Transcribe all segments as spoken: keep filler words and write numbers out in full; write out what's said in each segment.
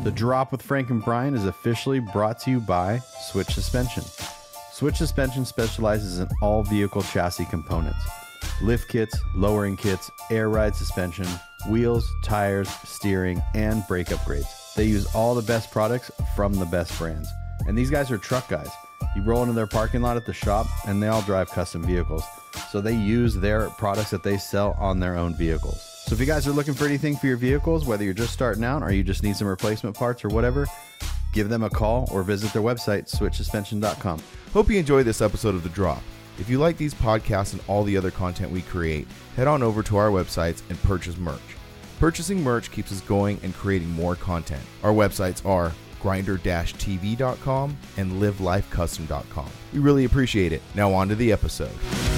The Drop with Frank and Brian is officially brought to you by Switch Suspension. Switch Suspension specializes in all vehicle chassis components. Lift kits, lowering kits, air ride suspension, wheels, tires, steering, and brake upgrades. They use all the best products from the best brands. And these guys are truck guys. You roll into their parking lot at the shop, and they all drive custom vehicles. So they use their products that they sell on their own vehicles. So if you guys are looking for anything for your vehicles, whether you're just starting out or you just need some replacement parts or whatever, give them a call or visit their website, switch suspension dot com. Hope you enjoyed this episode of The Drop. If you like these podcasts and all the other content we create, head on over to our websites and purchase merch. Purchasing merch keeps us going and creating more content. Our websites are grinder dash t v dot com and live life custom dot com. We really appreciate it. Now on to the episode.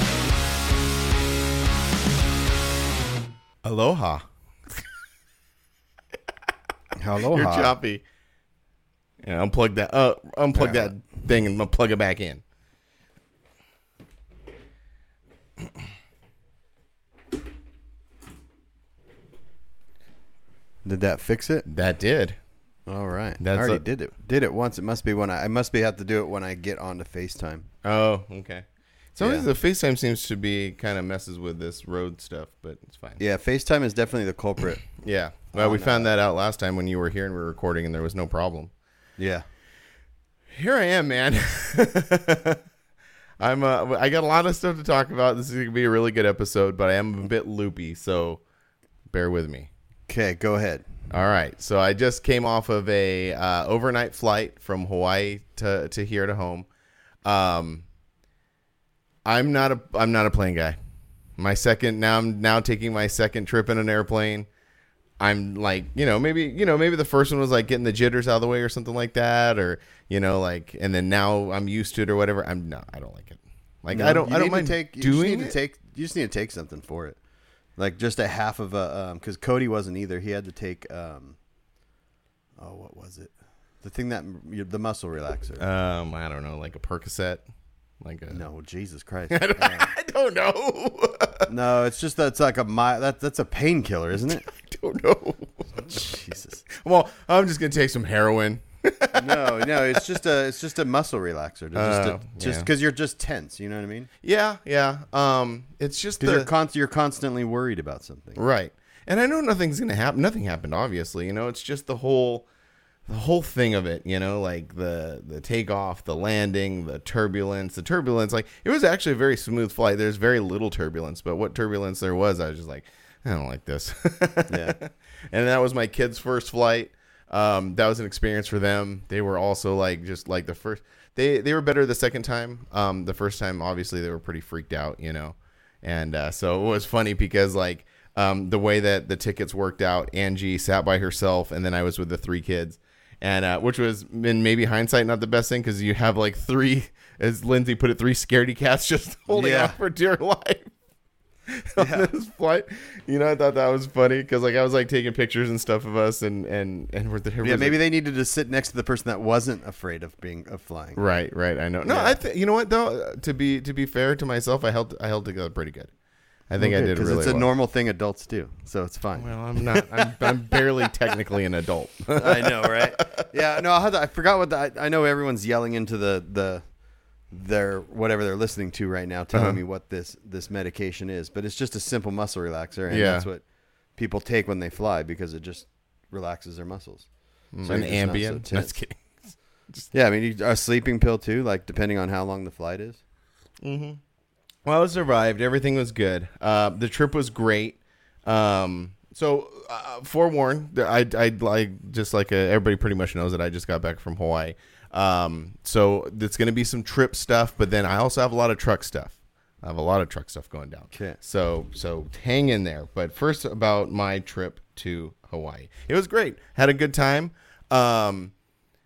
Aloha. Aloha. You're choppy. Yeah, unplug that. Uh, unplug that thing and plug it back in. Did that fix it? That did. All right. That's I already a- did it. Did it once. It must be when I. I must be have to do it when I get onto FaceTime. Oh, okay. Sometimes Yeah. the FaceTime seems to be kind of messes with this road stuff, but it's fine. Yeah, FaceTime is definitely the culprit. Yeah. Well, Oh, we no. found that out last time when you were here and we were recording, and there was no problem. Yeah. Here I am, man. I'm. Uh, I got a lot of stuff to talk about. This is gonna be a really good episode, but I am a bit loopy, so bear with me. Okay, go ahead. All right. So I just came off of a uh, overnight flight from Hawaii to, to here to home. Um, I'm not a I'm not a plane guy. My second now I'm now taking my second trip in an airplane. I'm like, you know, maybe you know maybe the first one was like getting the jitters out of the way or something like that, or you know, like, and then now I'm used to it or whatever. I'm no, I don't like it. Like No, I don't you I don't need to mind take, you just doing need it. to take. You just need to take something for it, like just a half of a. Um, because Cody wasn't either. He had to take. Um, oh, what was it? The thing that the muscle relaxer. Um, I don't know, like a Percocet, like a no, Jesus Christ. I don't, Um, I don't know. no, it's just that's like a mi- that that's a painkiller, isn't it? I don't know. Jesus. Well, I'm just gonna take some heroin. No, no, it's just a it's just a muscle relaxer. To just Oh, to, just yeah. because you're just tense. You know what I mean? Yeah, yeah. Um, it's just Because the, you're con- you're constantly worried about something. right. And I know nothing's gonna happen. Nothing happened, obviously. You know, it's just the whole, the whole thing of it. You know, like the the takeoff, the landing, the turbulence. The turbulence, like it was actually a very smooth flight. There's very little turbulence, but what turbulence there was, I was just like, I don't like this. Yeah. And that was my kid's first flight. Um, that was an experience for them. They were also like, just like the first, they, they were better the second time. Um, the first time, obviously they were pretty freaked out, you know? And, uh, so it was funny because like, um, the way that the tickets worked out, Angie sat by herself and then I was with the three kids and, uh, which was in maybe hindsight, not the best thing. Cause you have like three, as Lindsay put it, three scaredy cats just holding Yeah. on for dear life. on Yeah. this flight, you know, I thought that was funny because like I was like taking pictures and stuff of us, and and and we're there. Yeah, maybe they needed to sit next to the person that wasn't afraid of being of flying. right, right. I know. No, Yeah. I think you know what though. To be to be fair to myself, I held I held together pretty good. I think I did because really it's a well. normal thing adults do, so it's fine. Well, I'm not. I'm, I'm barely technically an adult. I know, right? Yeah, no, I, had to, I forgot what the, I, I know. Everyone's yelling into the the their whatever they're listening to right now, telling Uh-huh. me what this this medication is, but it's just a simple muscle relaxer, and Yeah. that's what people take when they fly because it just relaxes their muscles. So An you're just not so Ambien. tense. Just kidding. Yeah, I mean, you, a sleeping pill too, like depending on how long the flight is. Mm-hmm. Well, I survived. Everything was good. Uh, the trip was great. Um, so, uh, forewarned, I, I, I just like uh everybody pretty much knows that I just got back from Hawaii. Um, so it's going to be some trip stuff, but then I also have a lot of truck stuff. I have a lot of truck stuff going down. Okay. So, so hang in there. But first, about my trip to Hawaii. It was great. Had a good time. Um,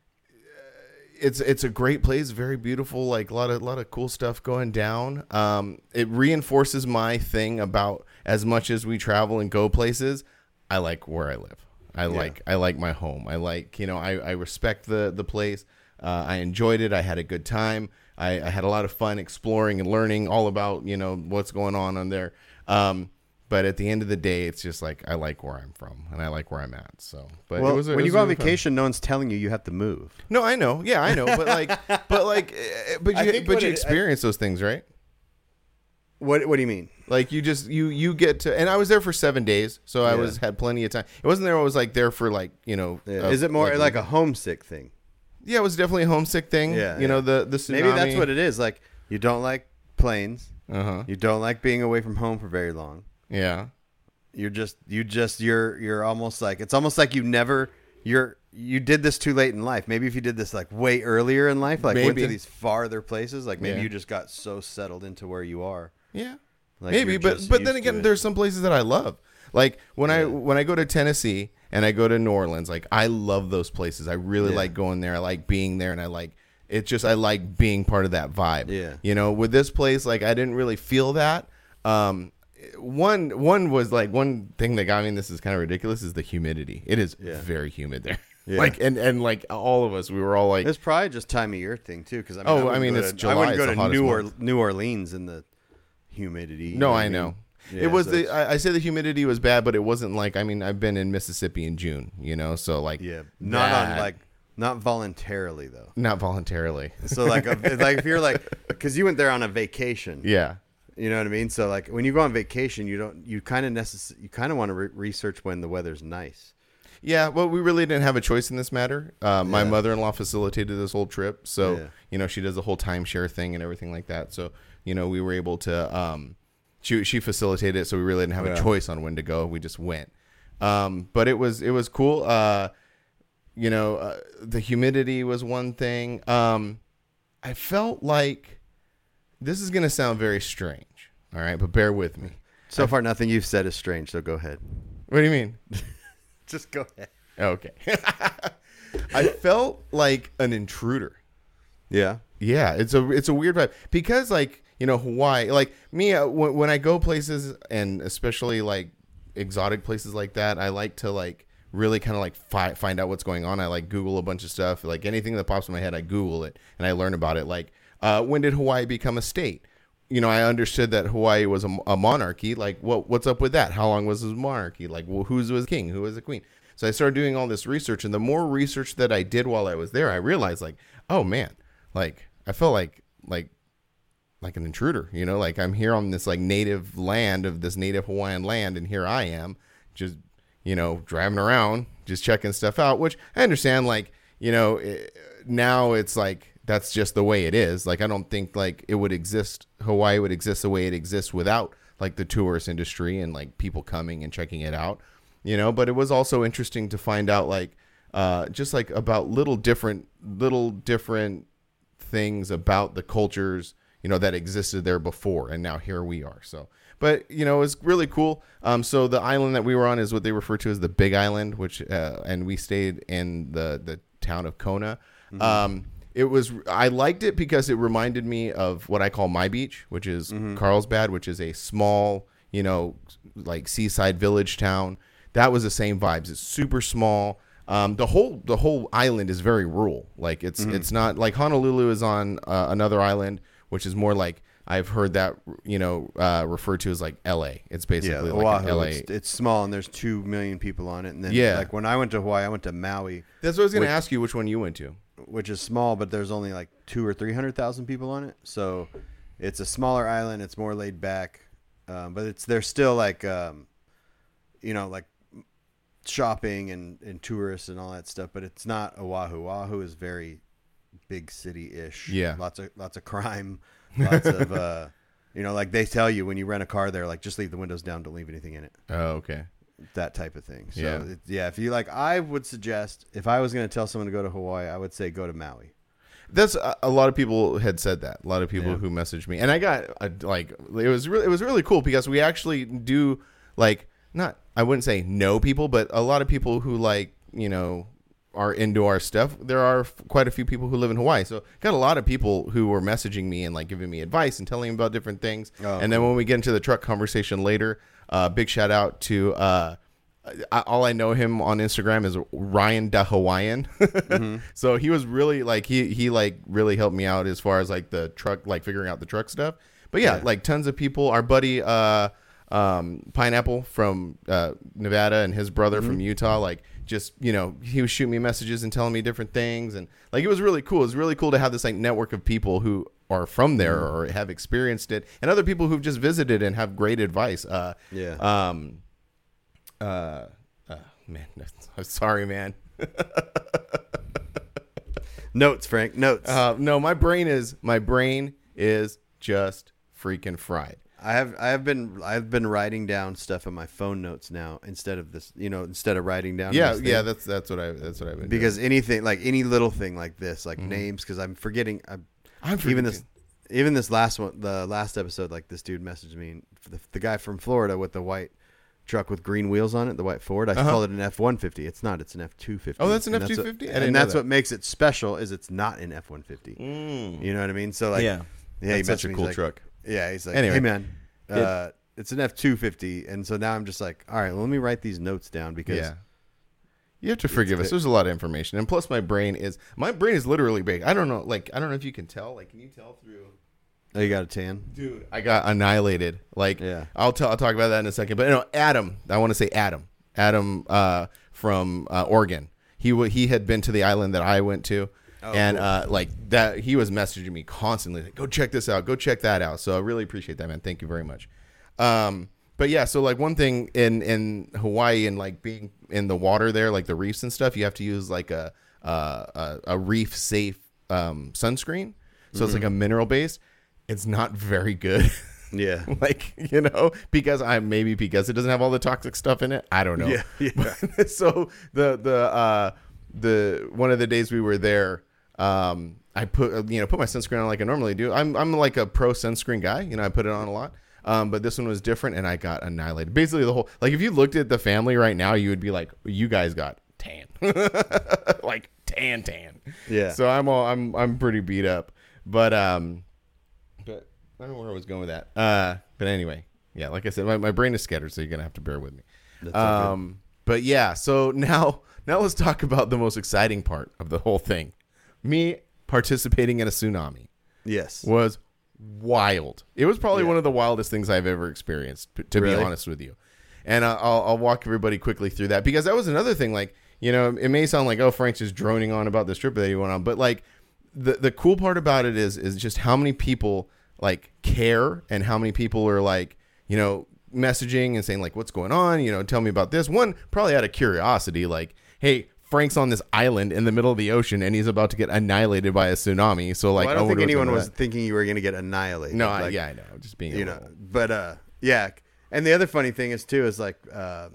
it's it's a great place, very beautiful, like a lot of lot of cool stuff going down. Um, it reinforces my thing about as much as we travel and go places, I like where I live. I like I like my home. I like, you know, I, I respect the the place. Uh, I enjoyed it. I had a good time. I, I had a lot of fun exploring and learning all about, you know, what's going on on there. Um, But at the end of the day, it's just like I like where I'm from and I like where I'm at. So, but well, it was, when it you was go on really vacation, no one's telling you you have to move. Fun. No, I know. Yeah, I know. But like, but like, eh, but I you, think but what you it- experience those things, right? What What do you mean? Like you just you you get to, and I was there for seven days, so I Yeah. was had plenty of time. It wasn't there. I was like there for like you know. Yeah. uh, Is it more like, a homesick thing? Yeah, it was definitely a homesick thing. Yeah, you yeah. know the the tsunami. Maybe that's what it is. Like you don't like planes. Uh huh. You don't like being away from home for very long. Yeah. You're just you just you're you're almost like it's almost like you never you're you did this too late in life. Maybe if you did this like way earlier in life, like went Maybe. to these farther places, like maybe Yeah. you just got so settled into where you are. Yeah. Like Maybe, you're but just but then used to again, it. there's some places that I love. Like when I Yeah. when I go to Tennessee and I go to New Orleans, like I love those places. I really Yeah. like going there. I like being there, and I like it. Just I like being part of that vibe. Yeah. You know, with this place, like I didn't really feel that. Um, one one was like one thing that got me. And this is kind of ridiculous. Is the humidity? It is Yeah. very humid there. Yeah. Like and and like all of us, we were all like, It's probably just time of year thing too. Because I mean, Oh, wouldn't I mean, go it's to, July, I wouldn't it's go the to hottest New, or- month. New Orleans in the humidity. you No, what I mean? know. Yeah, it was so the it's- I, I say the humidity was bad, but it wasn't like I mean I've been in Mississippi in June, you know, so like yeah, not on that- like not voluntarily though. not voluntarily. So like a, like if you're like because you went there on a vacation. Yeah, You know what I mean? So like when you go on vacation, you don't you kind of necess- you kind of want to re- research when the weather's nice. yeah. Well, we really didn't have a choice in this matter. Uh, my Yeah. mother-in-law facilitated this whole trip, so Yeah. you know she does the whole timeshare thing and everything like that. So you know we were able to. Um, she she facilitated it, so we really didn't have Yeah. a choice on when to go. We just went. Um, but it was it was cool. Uh, you know, uh, the humidity was one thing. Um, I felt like this is gonna sound very strange. All right, but bear with me. So far, nothing you've said is strange. So go ahead. What do you mean? Just go ahead. Okay. I felt like an intruder. Yeah. Yeah, it's a it's a weird vibe because like you know Hawaii, like me uh, when, when I go places and especially like exotic places like that, I like to like really kind of like fi- find out what's going on. I like Google a bunch of stuff, like anything that pops in my head, I Google it and I learn about it. Like uh, when did Hawaii become a state? You know, I understood that Hawaii was a, a monarchy. Like, what what's up with that? How long was his monarchy? Like, well, who's was king? Who was the queen? So I started doing all this research, and the more research that I did while I was there, I realized, like, oh man, like I felt like like like an intruder. You know, like I'm here on this like native land of this native Hawaiian land, and here I am, just you know, driving around, just checking stuff out. Which I understand, like you know, it, now it's like. That's just the way it is. Like, I don't think like it would exist. Hawaii would exist the way it exists without like the tourist industry and like people coming and checking it out, you know, but it was also interesting to find out like, uh, just like about little different, little different things about the cultures, you know, that existed there before. And now here we are. So, but you know, it's really cool. Um, so the island that we were on is what they refer to as the Big Island, which, uh, and we stayed in the, the town of Kona. Mm-hmm. Um, It was, I liked it because it reminded me of what I call my beach, which is mm-hmm. Carlsbad, which is a small, you know, like seaside village town. That was the same vibes. It's super small. Um, the whole, the whole island is very rural. Like it's, mm-hmm. it's not like Honolulu is on uh, another island, which is more like, I've heard that, you know, uh, referred to as like L A. It's basically yeah, like Oahu, L A. It's, it's small and there's two million people on it. And then Yeah. like when I went to Hawaii, I went to Maui. That's what I was going to which- ask you, which one you went to. Which is small, but there's only like two or three hundred thousand people on it. So it's a smaller island. It's more laid back, um, but it's there's still like, um, you know, like shopping and, and tourists and all that stuff. But it's not Oahu. Oahu is very big city ish. Yeah. lots of lots of crime, lots of uh, you know, like they tell you when you rent a car, they're like just leave the windows down, don't leave anything in it. Oh, okay. That type of thing. So Yeah. it, yeah, if you like, I would suggest if I was going to tell someone to go to Hawaii, I would say go to Maui. That's a, a lot of people had said that. A lot of people Yeah. who messaged me, and I got a, like it was really it was really cool because we actually do like not I wouldn't say know people, but a lot of people who like you know are into our stuff. There are f- quite a few people who live in Hawaii, so got a lot of people who were messaging me and like giving me advice and telling me about different things. Oh, and then when we get into the truck conversation later, uh, big shout out to. Uh, I, all I know him on Instagram is Ryan da Hawaiian. mm-hmm. So he was really like he he like really helped me out as far as like the truck like figuring out the truck stuff. But yeah, Yeah. like tons of people. Our buddy uh um, Pineapple from uh, Nevada and his brother mm-hmm. from Utah, like just, you know, he was shooting me messages and telling me different things. And like, it was really cool. It was really cool to have this like network of people who are from there mm-hmm. or have experienced it, and other people who've just visited and have great advice. Uh, yeah. Um, uh, uh, man, I'm sorry, man. Notes, Frank, notes. Uh, no, my brain is, my brain is just freaking fried. I have I have been I've been writing down stuff in my phone notes now instead of this, you know, instead of writing down. Yeah, yeah, that's that's what I that's what I've been because doing. anything like any little thing like this, like mm-hmm. names, because I'm forgetting. I'm, I'm forgetting. even this even this last one, the last episode, like this dude messaged me, the, the guy from Florida with the white truck with green wheels on it, the white Ford. I uh-huh. called it an F one fifty. It's not. It's an F two fifty. Oh, that's an and F two fifty. And, and that's that. what makes it special is it's not an F one fifty. Mm. You know what I mean? So like, yeah, yeah, that's such a cool like, truck. Yeah, he's like, anyway. hey man. Uh, it, it's an F two fifty, and so now I'm just like, all right, well, let me write these notes down because yeah. you have to forgive us. There's a lot of information, and plus my brain is my brain is literally big. I don't know, like I don't know if you can tell. Like, can you tell through? Oh, you got a tan, dude. I got annihilated. Like, yeah, I'll tell. I'll talk about that in a second. But you know, Adam. I want to say Adam. Adam uh, from uh, Oregon. He w- he had been to the island that I went to. Oh, and cool. uh, like that, he was messaging me constantly, like, go check this out, go check that out. So I really appreciate that, man. Thank you very much. Um, but yeah, so like one thing in, in Hawaii and like being in the water there, like the reefs and stuff, you have to use like a uh, a, a reef safe um, sunscreen. So mm-hmm. it's like a mineral based. It's not very good. Yeah. Like, you know, because I maybe because it doesn't have all the toxic stuff in it. I don't know. Yeah. yeah. So the the uh, the one of the days we were there. Um, I put, you know, put my sunscreen on like I normally do. I'm, I'm like a pro sunscreen guy. You know, I put it on a lot. Um, but this one was different and I got annihilated. Basically the whole, like if you looked at the family right now, you would be like, you guys got tan, like tan, tan. Yeah. So I'm all, I'm, I'm pretty beat up, but, um, but I don't know where I was going with that. Uh, but anyway, yeah, like I said, my, my brain is scattered, so you're going to have to bear with me. That's um, but yeah, so now, now let's talk about the most exciting part of the whole thing. Me participating in a tsunami, yes, was wild. It was probably yeah. one of the wildest things I've ever experienced, to really? be honest with you. And uh, I'll, I'll walk everybody quickly through that because that was another thing. Like, you know, it may sound like, oh, Frank's just droning on about this trip that he went on, but like the the cool part about it is is just how many people like care and how many people are like, you know, messaging and saying like, what's going on? You know, tell me about this. One probably out of curiosity, like, hey, Frank's on this island in the middle of the ocean and he's about to get annihilated by a tsunami. So like, well, I don't oh, think anyone was thinking you were going to get annihilated. No, like, I, yeah, I know. Just being, you know, little. But uh, yeah. And the other funny thing is too, is like, uh,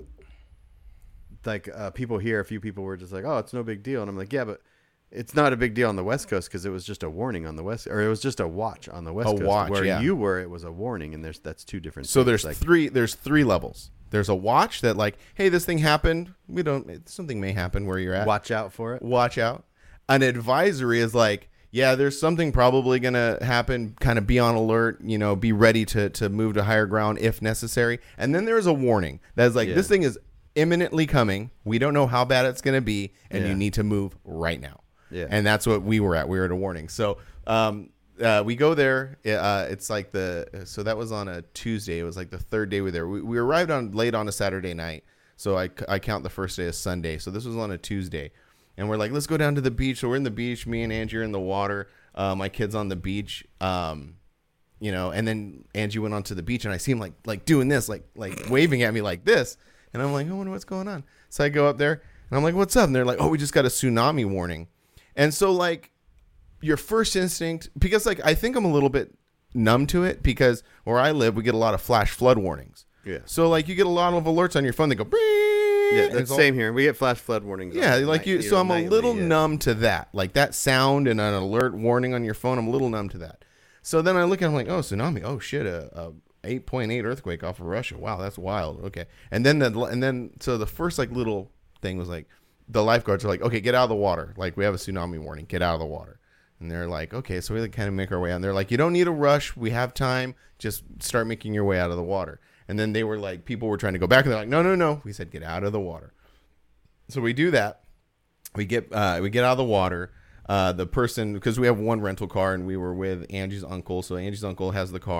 like uh, people here, a few people were just like, oh, it's no big deal. And I'm like, yeah, but it's not a big deal on the West Coast because it was just a warning on the West, or it was just a watch on the West a Coast. Watch, where yeah. you were, it was a warning, and there's that's two different. So things. there's like, three. There's three levels. There's a watch that like, hey, this thing happened. We don't. Something may happen where you're at. Watch out for it. Watch out. An advisory is like, yeah, there's something probably gonna happen. Kind of be on alert. You know, be ready to to move to higher ground if necessary. And then there's a warning that's like, yeah. this thing is imminently coming. We don't know how bad it's gonna be, and yeah. you need to move right now. Yeah. And that's what we were at. We were at a warning. So um, uh, we go there. Uh, it's like the so that was on a Tuesday. It was like the third day we were there. We, we arrived on late on a Saturday night. So I, I count the first day as Sunday. So this was on a Tuesday. And we're like, let's go down to the beach. So we're in the beach. Me and Angie are in the water. Uh, my kid's on the beach. Um, you know, and then Angie went onto the beach and I see him like like doing this, like like waving at me like this. And I'm like, I wonder what's going on. So I go up there and I'm like, what's up? And they're like, oh, we just got a tsunami warning. And so like your first instinct, because like I think I'm a little bit numb to it because where I live, we get a lot of flash flood warnings. Yeah. So like you get a lot of alerts on your phone that go, yeah, that's the same here. We get flash flood warnings. Yeah, like you. So I'm a little numb to that, like that sound and an alert warning on your phone. I'm a little numb to that. So then I look at it, I'm like, oh, tsunami. Oh shit, a, a eight point eight earthquake off of Russia. Wow, that's wild. Okay, and then the and then so the first like little thing was like the lifeguards are like, okay, get out of the water. Like we have a tsunami warning. Get out of the water. And they're like, okay, so we like kind of make our way out. And they're like, you don't need a rush. We have time. Just start making your way out of the water. And then they were like, people were trying to go back. And they're like, no, no, no. We said, get out of the water. So we do that. We get uh, we get out of the water. Uh, the person, because we have one rental car and we were with Angie's uncle. So Angie's uncle has the car.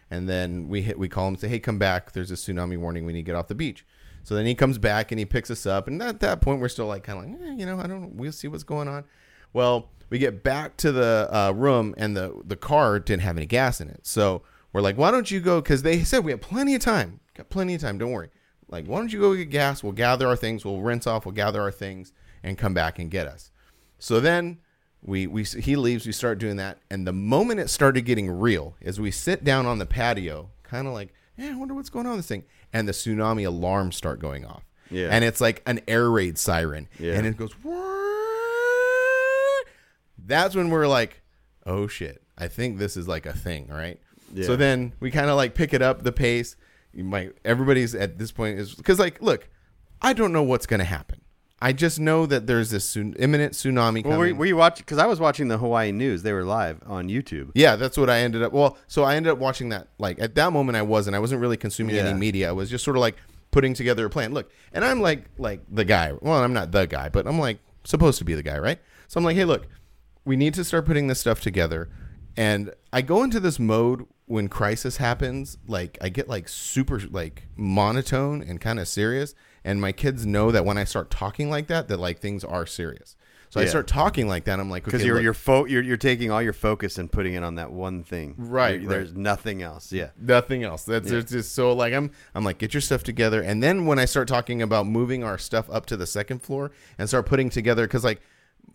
And then we hit, we call him and say, hey, come back. There's a tsunami warning. We need to get off the beach. So then he comes back and he picks us up. And at that point, we're still like, kind of like, eh, you know, I don't know. We'll see what's going on. Well, we get back to the uh, room and the, the car didn't have any gas in it. So we're like, why don't you go? Because they said we have plenty of time. Got plenty of time. Don't worry. Like, why don't you go get gas? We'll gather our things. We'll rinse off. We'll gather our things and come back and get us. So then we, we he leaves. We start doing that. And the moment it started getting real is we sit down on the patio, kind of like, yeah, I wonder what's going on with this thing. And the tsunami alarms start going off. Yeah. And it's like an air raid siren. Yeah. And it goes, that's when we're like, oh, shit. I think this is like a thing, right? Yeah. So then we kind of like pick it up the pace. You might everybody's at this point is because like, look, I don't know what's going to happen. I just know that there's this tsun- imminent tsunami Well, coming. were, were you watching? Because I was watching the Hawaii news. They were live on YouTube. Yeah, that's what I ended up. Well, so I ended up watching that. Like at that moment, I wasn't. I wasn't really consuming Yeah. any media. I was just sort of like putting together a plan. Look, and I'm like like the guy. Well, I'm not the guy, but I'm like supposed to be the guy, right? So I'm like, hey, look, we need to start putting this stuff together. And I go into this mode when crisis happens. Like I get like super like monotone and kind of serious. And my kids know that when I start talking like that, that like things are serious. So Yeah. I start talking like that. I'm like, Because okay, you're look, you're, fo- you're you're taking all your focus and putting it on that one thing. Right, You're- right. There's nothing else. Yeah. nothing else. That's Yeah. it's just so like I'm I'm like get your stuff together. And then when I start talking about moving our stuff up to the second floor and start putting together, because like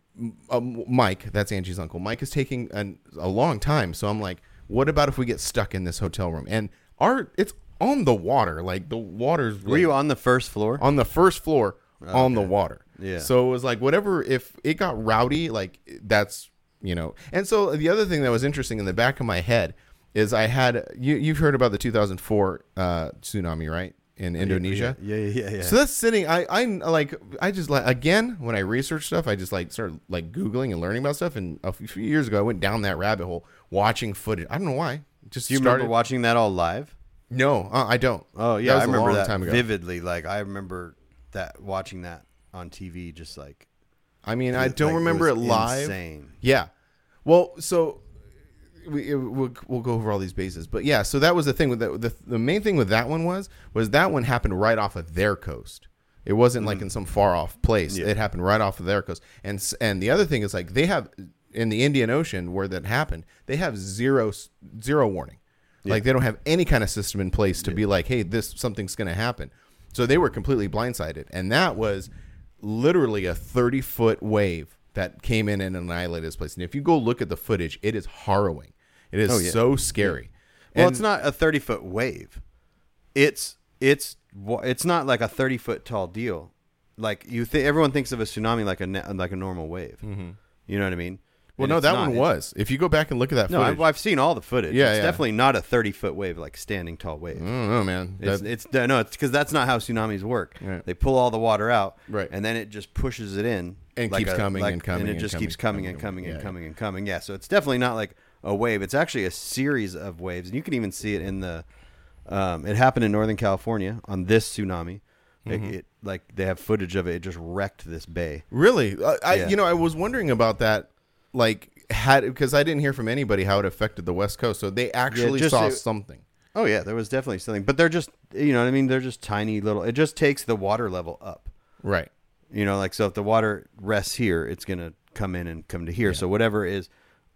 um, Mike, that's Angie's uncle. Mike is taking an, a long time. So I'm like, what about if we get stuck in this hotel room? And our it's on the water. Like the water's Were you on the first floor? on the first floor on the Okay. water. Yeah. So it was like whatever, if it got rowdy, like that's, you know. And so the other thing that was interesting in the back of my head is I had, you, you've heard about the two thousand four uh, tsunami, right? In Indonesia. Yeah, yeah, yeah. yeah. So that's sitting, I, I like, I just like, again, when I research stuff, I just like start like Googling and learning about stuff. And a few years ago, I went down that rabbit hole watching footage. I don't know why. Just Do you started. remember watching that all live? No, uh, I don't. Oh yeah, was I a remember long that time ago. vividly. Like I remember that watching that on T V, just like I mean, I Like, don't remember it was live. Insane. Yeah. Well, so we we'll, we'll go over all these bases, but yeah. So that was the thing with the, the the main thing with that one was was that one happened right off of their coast. It wasn't like in some far off place. Yeah. It happened right off of their coast. And s- and the other thing is like they have in the Indian Ocean where that happened, they have zero s- zero warning. Like they don't have any kind of system in place to be like, hey, this something's going to happen. So they were completely blindsided, and that was literally a thirty foot wave that came in and annihilated this place. And if you go look at the footage, it is harrowing. It is Oh, yeah. so scary. Well, And- it's not a thirty foot wave. It's it's wa- it's not like a thirty foot tall deal. Like you think everyone thinks of a tsunami like a ne- like a normal wave. Mm-hmm. You know what I mean? Well, And no, it's that not. one was. If you go back and look at that No, footage, I've, I've seen all the footage. Yeah, it's yeah. definitely not a thirty foot wave, like standing tall wave. I don't know, man. It's, That- it's no, it's because that's not how tsunamis work. Right. They pull all the water out, Right. and then it just pushes it in, And like keeps a- coming like- and coming and it and just coming keeps and coming coming and coming and- and yeah. coming and coming. Yeah, so it's definitely not like a wave. It's actually a series of waves, and you can even see it in the. Um, it happened in Northern California on this tsunami. It, Mm-hmm. it like they have footage of it. It just wrecked this bay. Really? I, I Yeah. you know, I was wondering about that. Like, had because I didn't hear from anybody how it affected the West Coast. So they actually just- saw it- something. Oh yeah, there was definitely something, but they're just you know what I mean. They're just tiny little. It just takes the water level up. Right. You know, like so if the water rests here, it's gonna come in and come to here. So whatever is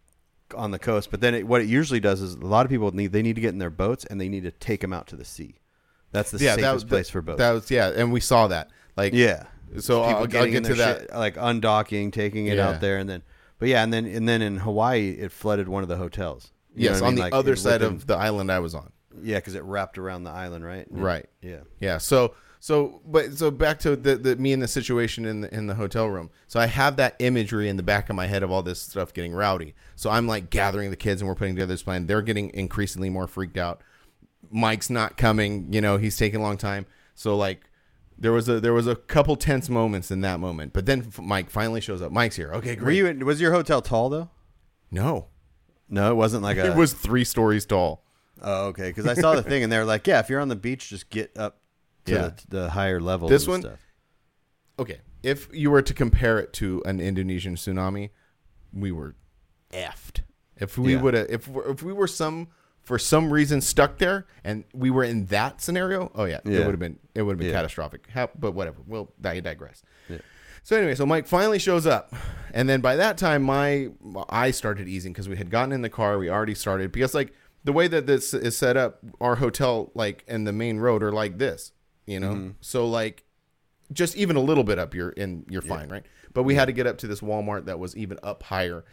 on the coast, but then it, what it usually does is a lot of people need they need to get in their boats and they need to take them out to the sea. That's the Yeah, safest that was place for boats. That was yeah, and we saw that. Like yeah. So People I'll, I'll getting in get to their that. shit, like undocking, taking it Yeah. out there, and then but yeah, and then and then in Hawaii it flooded one of the hotels. You know Yes, what I on mean? the Like, other it side within- of the island I was on. yeah, because it wrapped around the island, right? Right. Yeah. Yeah. So so but so back to the, the me and the situation in the in the hotel room. So I have that imagery in the back of my head of all this stuff getting rowdy. So I'm like gathering the kids and we're putting together this plan. They're getting increasingly more freaked out. Mike's not coming. You know, he's taking a long time. So like there was a there was a couple tense moments in that moment. But then f- Mike finally shows up. Mike's here. Okay, great. Were you? In, was your hotel tall though? No, No, it wasn't like a. it was three stories tall. Oh, okay. Because I saw the thing, and they were like, "Yeah, if you're on the beach, just get up to Yeah. the, the higher level." This and one- stuff. Okay, if you were to compare it to an Indonesian tsunami, we were effed. If we Yeah. would have, if we if we were some for some reason stuck there, and we were in that scenario, oh yeah, Yeah. it would have been it would have been Yeah. catastrophic. How, but whatever, we'll I digress. Yeah. So anyway, so Mike finally shows up, and then by that time, my I started easing because we had gotten in the car. We already started because like the way that this is set up, our hotel like and the main road are like this, you know. Mm-hmm. So like, just even a little bit up, you're in, you're fine, right? But we had to get up to this Walmart that was even up higher.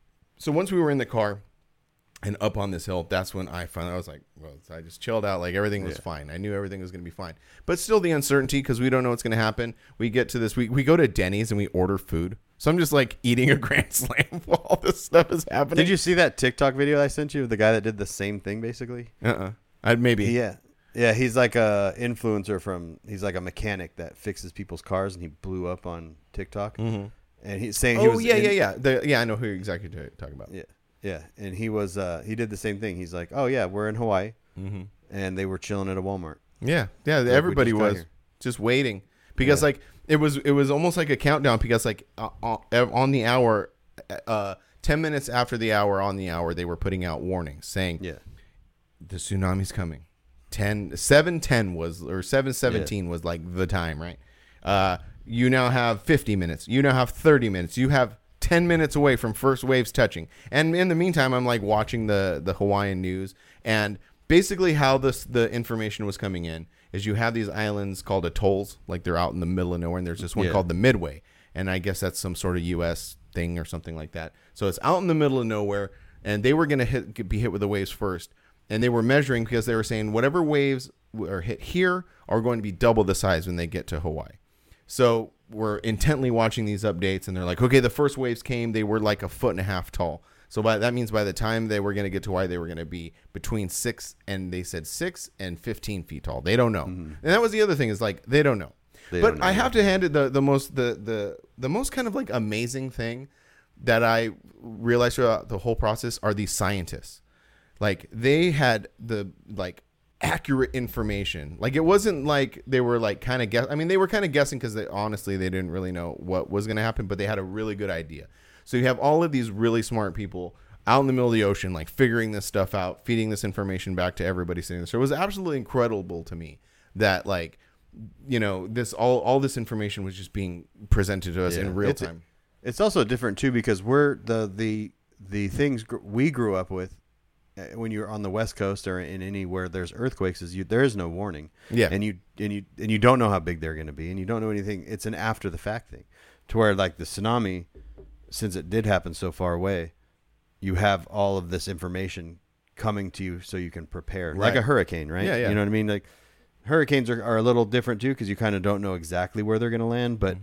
So once we were in the car and up on this hill, that's when I finally I was like, well, I just chilled out. Like everything was Yeah. fine. I knew everything was going to be fine. But still the uncertainty because we don't know what's going to happen. We get to this, we, we go to Denny's and we order food. So I'm just like eating a Grand Slam while all this stuff is happening. Did you see that TikTok video I sent you of the guy that did the same thing basically? Uh-uh. I'd maybe. Yeah. Yeah, he's like a influencer from, he's like a mechanic that fixes people's cars, and he blew up on TikTok. Mm-hmm. And he's saying he Oh, was yeah, in- yeah, yeah. The, yeah, I know who you're exactly talking about. Yeah. Yeah. And he was, uh, he did the same thing. He's like, oh yeah, we're in Hawaii. Mm-hmm. And they were chilling at a Walmart. Yeah, yeah. we Everybody just got was here. just waiting because Yeah. like it was it was almost like a countdown because like uh, on the hour, uh, ten minutes after the hour on the hour they were putting out warnings saying Yeah. the tsunami's coming. ten seven ten was or seven seventeen was like the time, right? Uh, you now have fifty minutes. You now have thirty minutes. You have ten minutes away from first waves touching. And in the meantime, I'm like watching the the Hawaiian news, and basically how this the information was coming in is you have these islands called atolls, like they're out in the middle of nowhere, and there's this one Yeah. called the Midway, and I guess that's some sort of U S thing or something like that. So it's out in the middle of nowhere, and they were going to hit be hit with the waves first, and they were measuring because they were saying whatever waves are hit here are going to be double the size when they get to Hawaii. So we're intently watching these updates, and they're like, okay, the first waves came, they were like a foot and a half tall. So by that means by the time they were going to get to Hawaii, they were going to be between six and they said six and fifteen feet tall. They don't know, mm-hmm. and that was the other thing is like they don't know. They but don't know. I have to hand it the the most the the the most kind of like amazing thing that I realized throughout the whole process are these scientists. Like they had the like accurate information. Like it wasn't like they were like kind of guess. I mean, they were kind of guessing because they honestly they didn't really know what was going to happen, but they had a really good idea. So you have all of these really smart people out in the middle of the ocean, like figuring this stuff out, feeding this information back to everybody sitting there. So it was absolutely incredible to me that like, you know, this all all this information was just being presented to us Yeah. in real It's- time. It's also different too because we're the the the things gr- we grew up with uh, when you're on the West Coast or in anywhere there's earthquakes is you there is no warning. Yeah. And you and you and you don't know how big they're going to be, and you don't know anything. It's an after the fact thing. To where like the tsunami, since it did happen so far away, you have all of this information coming to you so you can prepare. Like Right. a hurricane, right? Yeah, yeah. You know what I mean? Like hurricanes are, are a little different too because you kind of don't know exactly where they're going to land, but Mm-hmm.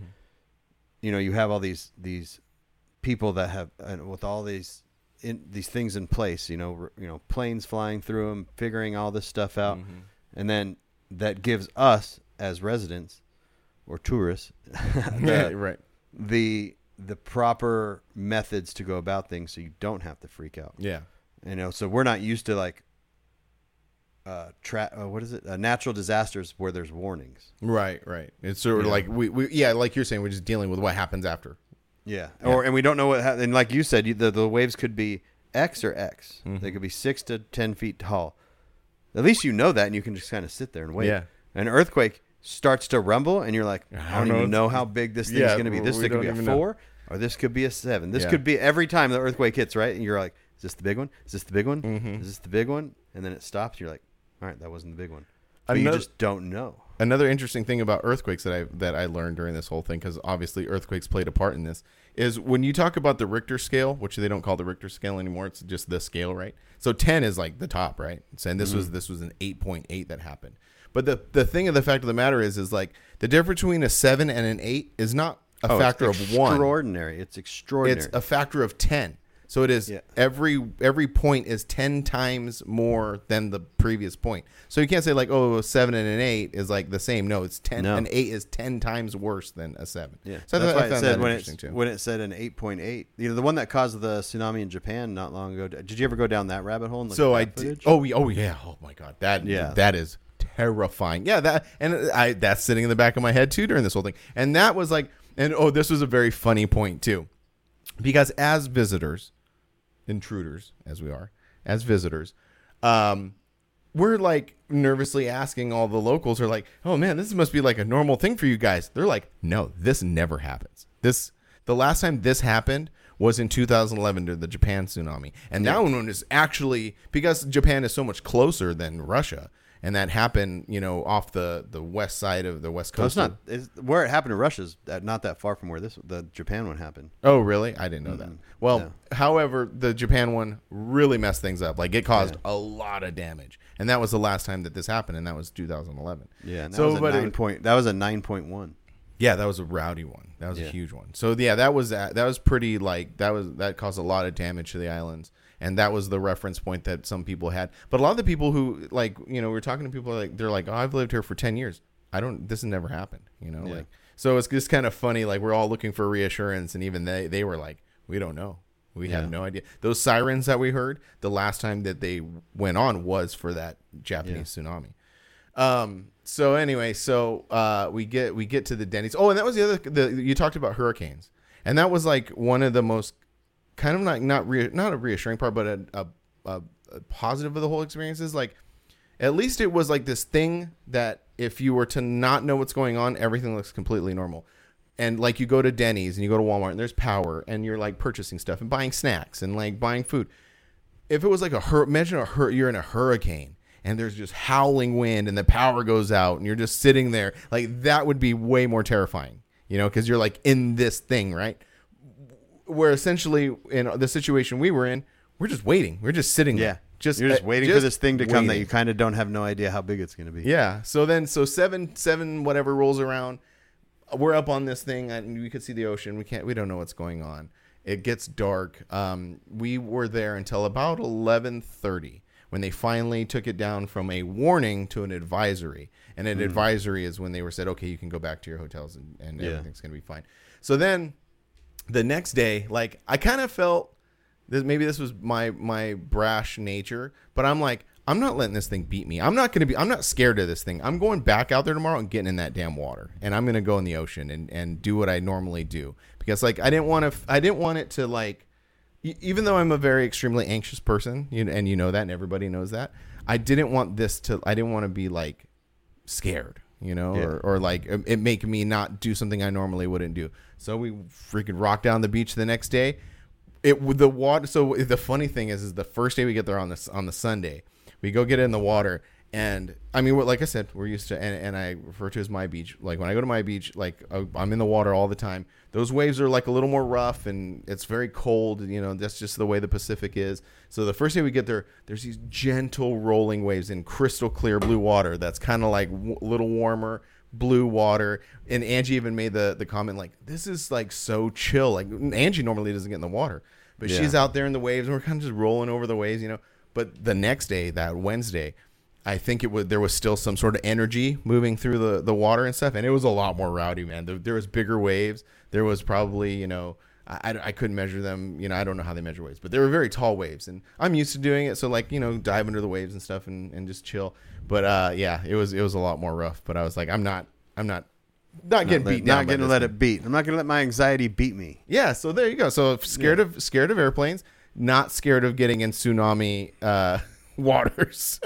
you know, you have all these these people that have uh, with all these in these things in place. You know, r- you know, planes flying through them, figuring all this stuff out, Mhm. and then that gives us as residents or tourists Yeah, the, right. the the proper methods to go about things, so you don't have to freak out. Yeah. You know, so we're not used to like uh, tra- uh what is it? Uh, natural disasters where there's warnings. Right, right. It's sort of Yeah. like we, we, yeah, like you're saying, we're just dealing with what happens after. Yeah. Yeah. Or and we don't know what happened. And like you said, you, the the waves could be X or X. Mhm. They could be six to ten feet tall. At least you know that, and you can just kind of sit there and wait. Yeah. An earthquake starts to rumble, and you're like, I I don't don't know. even know how big this thing's Yeah, going to be. This we thing could don't be a even know. four, or this could be a seven. This Yeah. could be every time the earthquake hits, right? And you're like, is this the big one? Is this the big one? Mhm. Is this the big one? And then it stops. You're like, all right, that wasn't the big one. But you Another- just don't know. Another interesting thing about earthquakes that I that I learned during this whole thing, because obviously earthquakes played a part in this, is when you talk about the Richter scale, which they don't call the Richter scale anymore, it's just the scale, right? So ten is like the top, right? And this Mm-hmm. was this was an eight point eight that happened. But the the thing of the fact of the matter is, is like the difference between a seven and an eight is not a Oh, factor it's of one. extraordinary. It's extraordinary. It's a factor of ten. So it is Yeah. every every point is ten times more than the previous point. So you can't say like, oh, a seven and an eight is like the same. No, it's ten. No. An eight is ten times worse than a seven. Yeah, So I that's thought- I why it found said that when interesting it too. when it said an eight point eight. You know, the one that caused the tsunami in Japan not long ago. Did you ever go down that rabbit hole? And look So at I that did. footage? Oh, yeah, oh yeah. Oh my god. That Yeah. that is terrifying. Yeah. That and I that's sitting in the back of my head too during this whole thing. And that was like, and oh, this was a very funny point too, because as visitors, intruders as we are, as visitors, Um, we're like nervously asking all the locals are like, oh man, this must be like a normal thing for you guys. They're like, no, this never happens. This, the last time this happened was in two thousand eleven during the Japan tsunami. And that one is actually, because Japan is so much closer than Russia, and that happened, you know, off the, the west side of the west coast. So it's not, it's, where it happened in Russia's not that far from where this, the Japan one happened. Oh, really? I didn't know mm-hmm. that. Well, yeah. However, the Japan one really messed things up. Like, it caused yeah. a lot of damage. And that was the last time that this happened, and that was two thousand eleven. Yeah, and that so, was a but nine it, point, that was a nine point one. Yeah, that was a rowdy one. That was yeah. a huge one. So, yeah, that was that was pretty, like, that was that caused a lot of damage to the islands. And that was the reference point that some people had. But a lot of the people who, like, you know, we we're talking to people, like, they're like, oh, I've lived here for ten years. I don't, this has never happened, you know? Yeah. Like, so it's just kind of funny. Like, we're all looking for reassurance. And even they, they were like, we don't know. We yeah. have no idea. Those sirens that we heard, the last time that they went on was for that Japanese yeah. tsunami. Um, so anyway, so uh, we get we get to the Denny's. Oh, and that was the other, the, you talked about hurricanes. And that was like one of the most, kind of not not re, not a reassuring part, but a, a, a, a positive of the whole experience is like, at least it was like this thing that if you were to not know what's going on, everything looks completely normal. And like you go to Denny's and you go to Walmart and there's power and you're like purchasing stuff and buying snacks and like buying food. If it was like a hur- imagine a hur- you're in a hurricane and there's just howling wind and the power goes out and you're just sitting there, like that would be way more terrifying, you know, because you're like in this thing, right? Where essentially in the situation we were in, we're just waiting. We're just sitting yeah. there. Just You're just waiting just for this thing to waiting. come that you kind of don't have no idea how big it's going to be. Yeah. So then, so seven, seven, whatever rolls around. We're up on this thing and we could see the ocean. We can't, we don't know what's going on. It gets dark. Um, we were there until about eleven thirty when they finally took it down from a warning to an advisory. And an mm. advisory is when they were said, okay, you can go back to your hotels and, and yeah. everything's going to be fine. So then the next day, like I kind of felt this, maybe this was my, my brash nature, but I'm like, I'm not letting this thing beat me. I'm not going to be, I'm not scared of this thing. I'm going back out there tomorrow and getting in that damn water. And I'm going to go in the ocean and, and do what I normally do. Because like, I didn't want to, I didn't want it to like, even though I'm a very extremely anxious person, you know, and you know that, and everybody knows that, I didn't want this to, I didn't want to be like scared, you know, yeah. or, or like it, it make me not do something I normally wouldn't do. So we freaking rocked down the beach the next day. It with the water. So the funny thing is, is the first day we get there on this, on the Sunday, we go get in the water, and I mean, like I said, we're used to, and, and I refer to as my beach. Like when I go to my beach, like I'm in the water all the time. Those waves are like a little more rough, and it's very cold. You know, that's just the way the Pacific is. So the first day we get there, there's these gentle rolling waves in crystal clear blue water. That's kind of like a w- little warmer blue water. And Angie even made the the comment like, "This is like so chill." Like Angie normally doesn't get in the water, but yeah. she's out there in the waves, and we're kind of just rolling over the waves, you know. But the next day, that Wednesday, I think it was there was still some sort of energy moving through the, the water and stuff, and it was a lot more rowdy, man. There, there was bigger waves. There was probably, you know, I, I, I couldn't measure them. You know, I don't know how they measure waves, but they were very tall waves, and I'm used to doing it. So like, you know, dive under the waves and stuff and, and just chill. But uh, yeah, it was it was a lot more rough. But I was like, I'm not I'm not not getting not beat let, down. Not going to let it beat. I'm not going to let my anxiety beat me. Yeah. So there you go. So scared yeah. of scared of airplanes. Not scared of getting in tsunami uh, waters.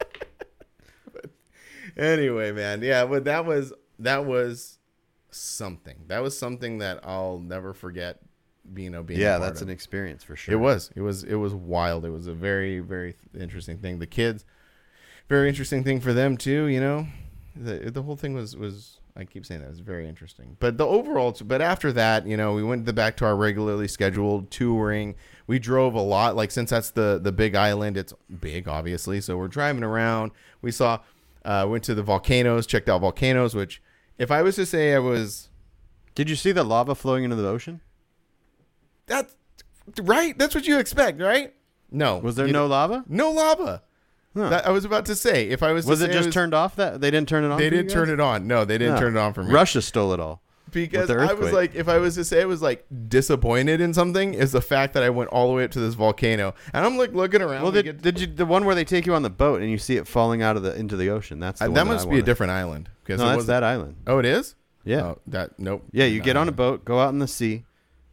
But anyway, man, yeah, but that was that was something. That was something that I'll never forget. You know, being yeah, a part that's of. an experience for sure. It was, it was, it was wild. It was a very, very interesting thing. The kids, very interesting thing for them too. You know, the the whole thing was was. I keep saying that. It was very interesting. But the overall, but after that, you know, we went back to our regularly scheduled touring. We drove a lot. Like, since that's the, the big island, it's big, obviously. So we're driving around. We saw, uh, went to the volcanoes, checked out volcanoes, which if I was to say I was. Did you see the lava flowing into the ocean? That's right. That's what you expect, right? No. Was there you no know, lava? No lava. Huh. That, I was about to say, if I was, was to it say just I was, turned off? That they didn't turn it on. They for didn't you turn guys? it on. No, they didn't No. turn it on for me. Russia stole it all. Because I was like, if I was to say I was like disappointed in something, is the fact that I went all the way up to this volcano, and I'm like looking around. Well, did, did you the one where they take you on the boat and you see it falling out of the into the ocean? That's the I, one that that must I be a wanted. different island. No, that's that island. Oh, it is. Yeah. Oh, that nope. Yeah, you no, get on a no. boat, go out in the sea,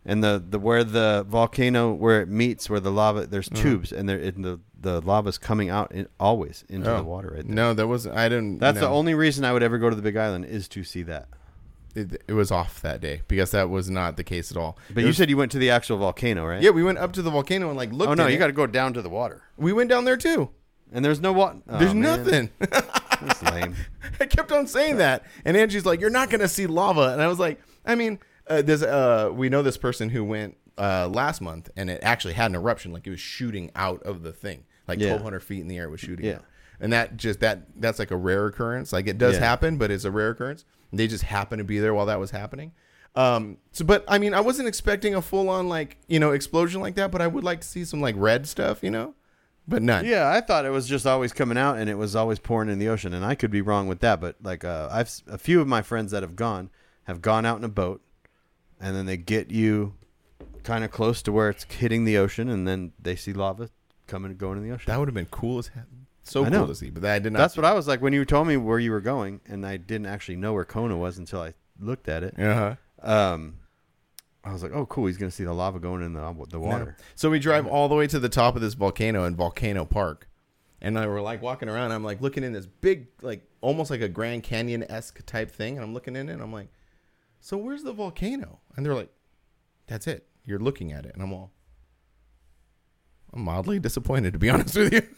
And the, the where the volcano where it meets, where the lava, there's Mm-hmm. tubes, and there and the the lava's coming out in, always into Oh. the water right there. No, that was I didn't. That's the no. only reason I would ever go to the Big Island is to see that. It, it was off that day because that was not the case at all. But It you was- said you went to the actual volcano, right? yeah, we went up to the volcano and like looked. Oh no, in you it. got to go down to the water, We went down there too. and there's no water. There's nothing. That's lame. I kept on saying that, and Angie's like, "You're not gonna see lava," and I was like, "I mean, uh, there's uh, we know this person who went uh, last month, and it actually had an eruption, like it was shooting out of the thing, like Yeah. twelve hundred feet in the air, it was shooting Yeah. out, and that just that that's like a rare occurrence. Like it does Yeah. happen, but it's a rare occurrence. They just happened to be there while that was happening." Um, so, but I mean, I wasn't expecting a full on like you know explosion like that, but I would like to see some like red stuff, you know, but none. Yeah, I thought it was just always coming out and it was always pouring in the ocean, and I could be wrong with that. But like, uh, I've a few of my friends that have gone have gone out in a boat, and then they get you kind of close to where it's hitting the ocean, and then they see lava coming and going in the ocean. That would have been cool as hell. So I know. cool to see, but I did not. That's what I was like when you told me where you were going, and I didn't actually know where Kona was until I looked at it. Uh-huh. Um, I was like, "Oh, cool! He's gonna see the lava going in the the water." No. So we drive all the way to the top of this volcano in Volcano Park, and I were like walking around. I'm like looking in this big, like almost like a Grand Canyon esque type thing, and I'm looking in it. And I'm like, "So where's the volcano?" And they're like, "That's it. You're looking at it." And I'm all, I'm mildly disappointed, to be honest with you.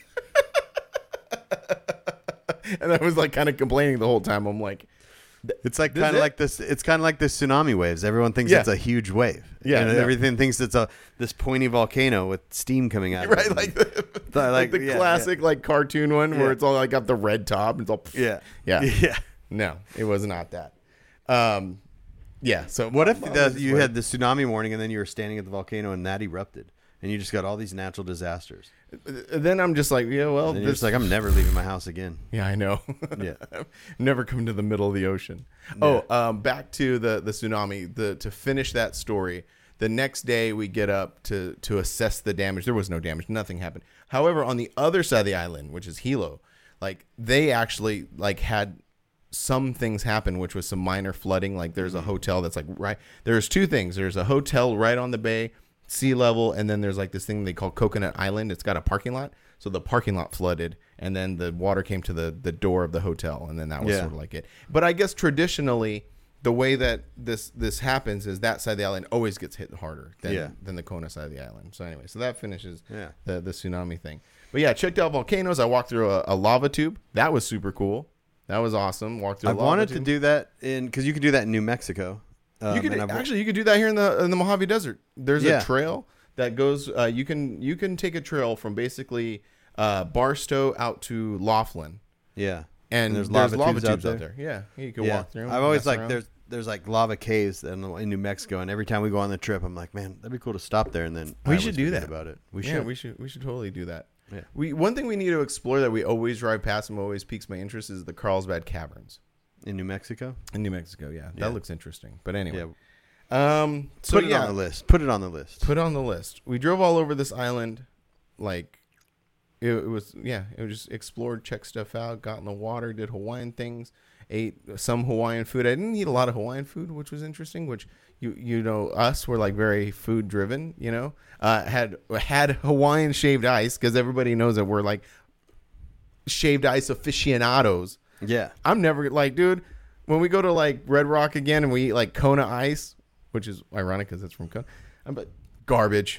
And I was like kind of complaining the whole time. I'm like, It's like This kind it? of like this. It's kind of like the tsunami waves. Everyone thinks Yeah. it's a huge wave. Yeah, and no. everything thinks it's a this pointy volcano with steam coming out. of right, it. like the, like, like the yeah, classic like cartoon one where Yeah. it's all like got the red top. And it's all yeah, yeah. yeah. No, it was not that. Um, yeah. So What if well, the, this is you where- had the tsunami warning and then you were standing at the volcano and that erupted and you just got all these natural disasters? Then I'm just like, yeah, well, And you're this, just like, I'm never leaving my house again. yeah, I know. Yeah. Never come to the middle of the ocean. Oh, um, back to the the tsunami. The to finish that story. The next day we get up to to assess the damage. There was no damage. Nothing happened. However, on the other side of the island, which is Hilo, like they actually like had some things happen, which was some minor flooding. Like there's a hotel that's like right. There's two things. There's a hotel right on the bay, sea level, and then there's like this thing they call Coconut Island. It's got a parking lot. So the parking lot flooded, and then the water came to the, the door of the hotel, and then that was Yeah. sort of like it. But I guess traditionally, the way that this this happens is that side of the island always gets hit harder than, Yeah. than the Kona side of the island. So anyway, so that finishes Yeah. the, the tsunami thing. But yeah, checked out volcanoes. I walked through a, a lava tube. That was super cool. That was awesome. Walked through I a lava wanted to tube. do that in because you could do that in New Mexico. Um, You could and I've- actually you could do that here in the in the Mojave Desert. There's Yeah. a trail that goes. Uh, you can you can take a trail from basically uh, Barstow out to Laughlin, yeah. and, there's there's, lava lava, tubes tubes, out out there. Yeah, you can Yeah. walk through 'em, I've always mess like around. there's there's like lava caves in, in New Mexico, and every time we go on the trip, I'm like, man, that'd be cool to stop there. And then We I should always do forget that. about it. We yeah, should. we should we should totally do that. Yeah. We one thing we need to explore that we always drive past and always piques my interest is the Carlsbad Caverns In New Mexico. in New Mexico. Yeah, Yeah. that looks interesting. But anyway, Yeah. um, so Put it yeah, on the list. Put it on the list. put it on the list. We drove all over this island, like it, it was. Yeah, it was just explored, checked stuff out, got in the water, did Hawaiian things, ate some Hawaiian food. I didn't eat a lot of Hawaiian food, which was interesting. Which you you know us were like very food driven. You know, uh, had had Hawaiian shaved ice because everybody knows that we're like shaved ice aficionados. Yeah. I'm never like, dude, when we go to like Red Rock again and we eat like Kona ice, which is ironic because it's from Kona, I'm like, garbage.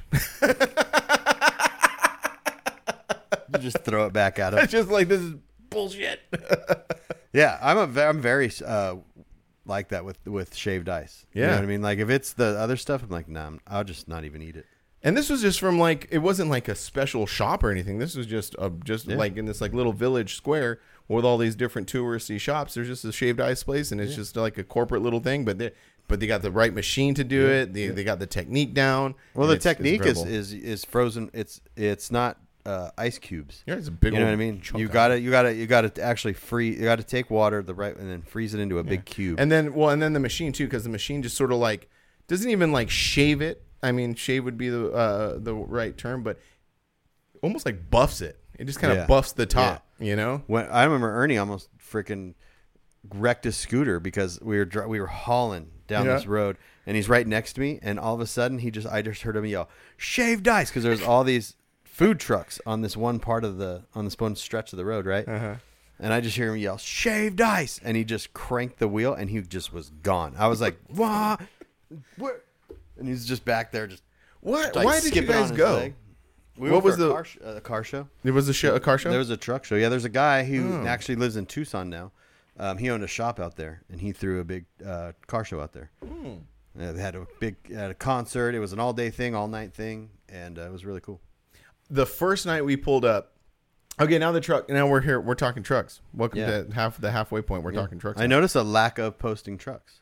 You just throw it back at It's him. just like, this is bullshit. Yeah, I'm a ve- I'm very uh, like that with with shaved ice. You know Yeah. what I mean? Like if it's the other stuff, I'm like, nah, I'm- I'll just not even eat it. And this was just from like, it wasn't like a special shop or anything. This was just a, just Yeah. like in this like little village square with all these different touristy shops. There's just a shaved ice place, and it's Yeah. just like a corporate little thing, but they but they got the right machine to do it. They, they got the technique down. Well, and the it's- it's technique is, incredible. is is frozen. It's it's not uh, ice cubes. yeah, it's a big You know old what I mean? chunk You of got it. to you got to you got to actually freeze. You got to take water the right and then freeze it into a big cube. And then, well, and then the machine too, because the machine just sort of like doesn't even like shave it. I mean, shave would be the uh, the right term, but almost like buffs it. It just kind of Yeah. buffs the top, you know? When I remember Ernie almost freaking wrecked his scooter because we were dri- we were hauling down Yeah. this road, and he's right next to me, and all of a sudden he just I just heard him yell, "Shaved ice," because there's all these food trucks on this one part of the on this one stretch of the road, right? Uh-huh. And I just hear him yell, "Shaved ice," and he just cranked the wheel, and he just was gone. I was like, "What?" Where? And he's just back there, just What? like, Why did you skipping guys on his go? leg. We What went was for a the- car, sh- uh, a car show? It was a show, a car show. There was a truck show. Yeah, there's a guy who Oh. actually lives in Tucson now. Um, he owned a shop out there, and he threw a big uh, car show out there. Hmm. Uh, they had a big had a concert. It was an all day thing, all night thing, and uh, it was really cool. The first night we pulled up. Okay, now the truck. Now we're here. We're talking trucks. Welcome Yeah. to half the halfway point. We're Yeah. talking trucks. I now. noticed a lack of posting trucks.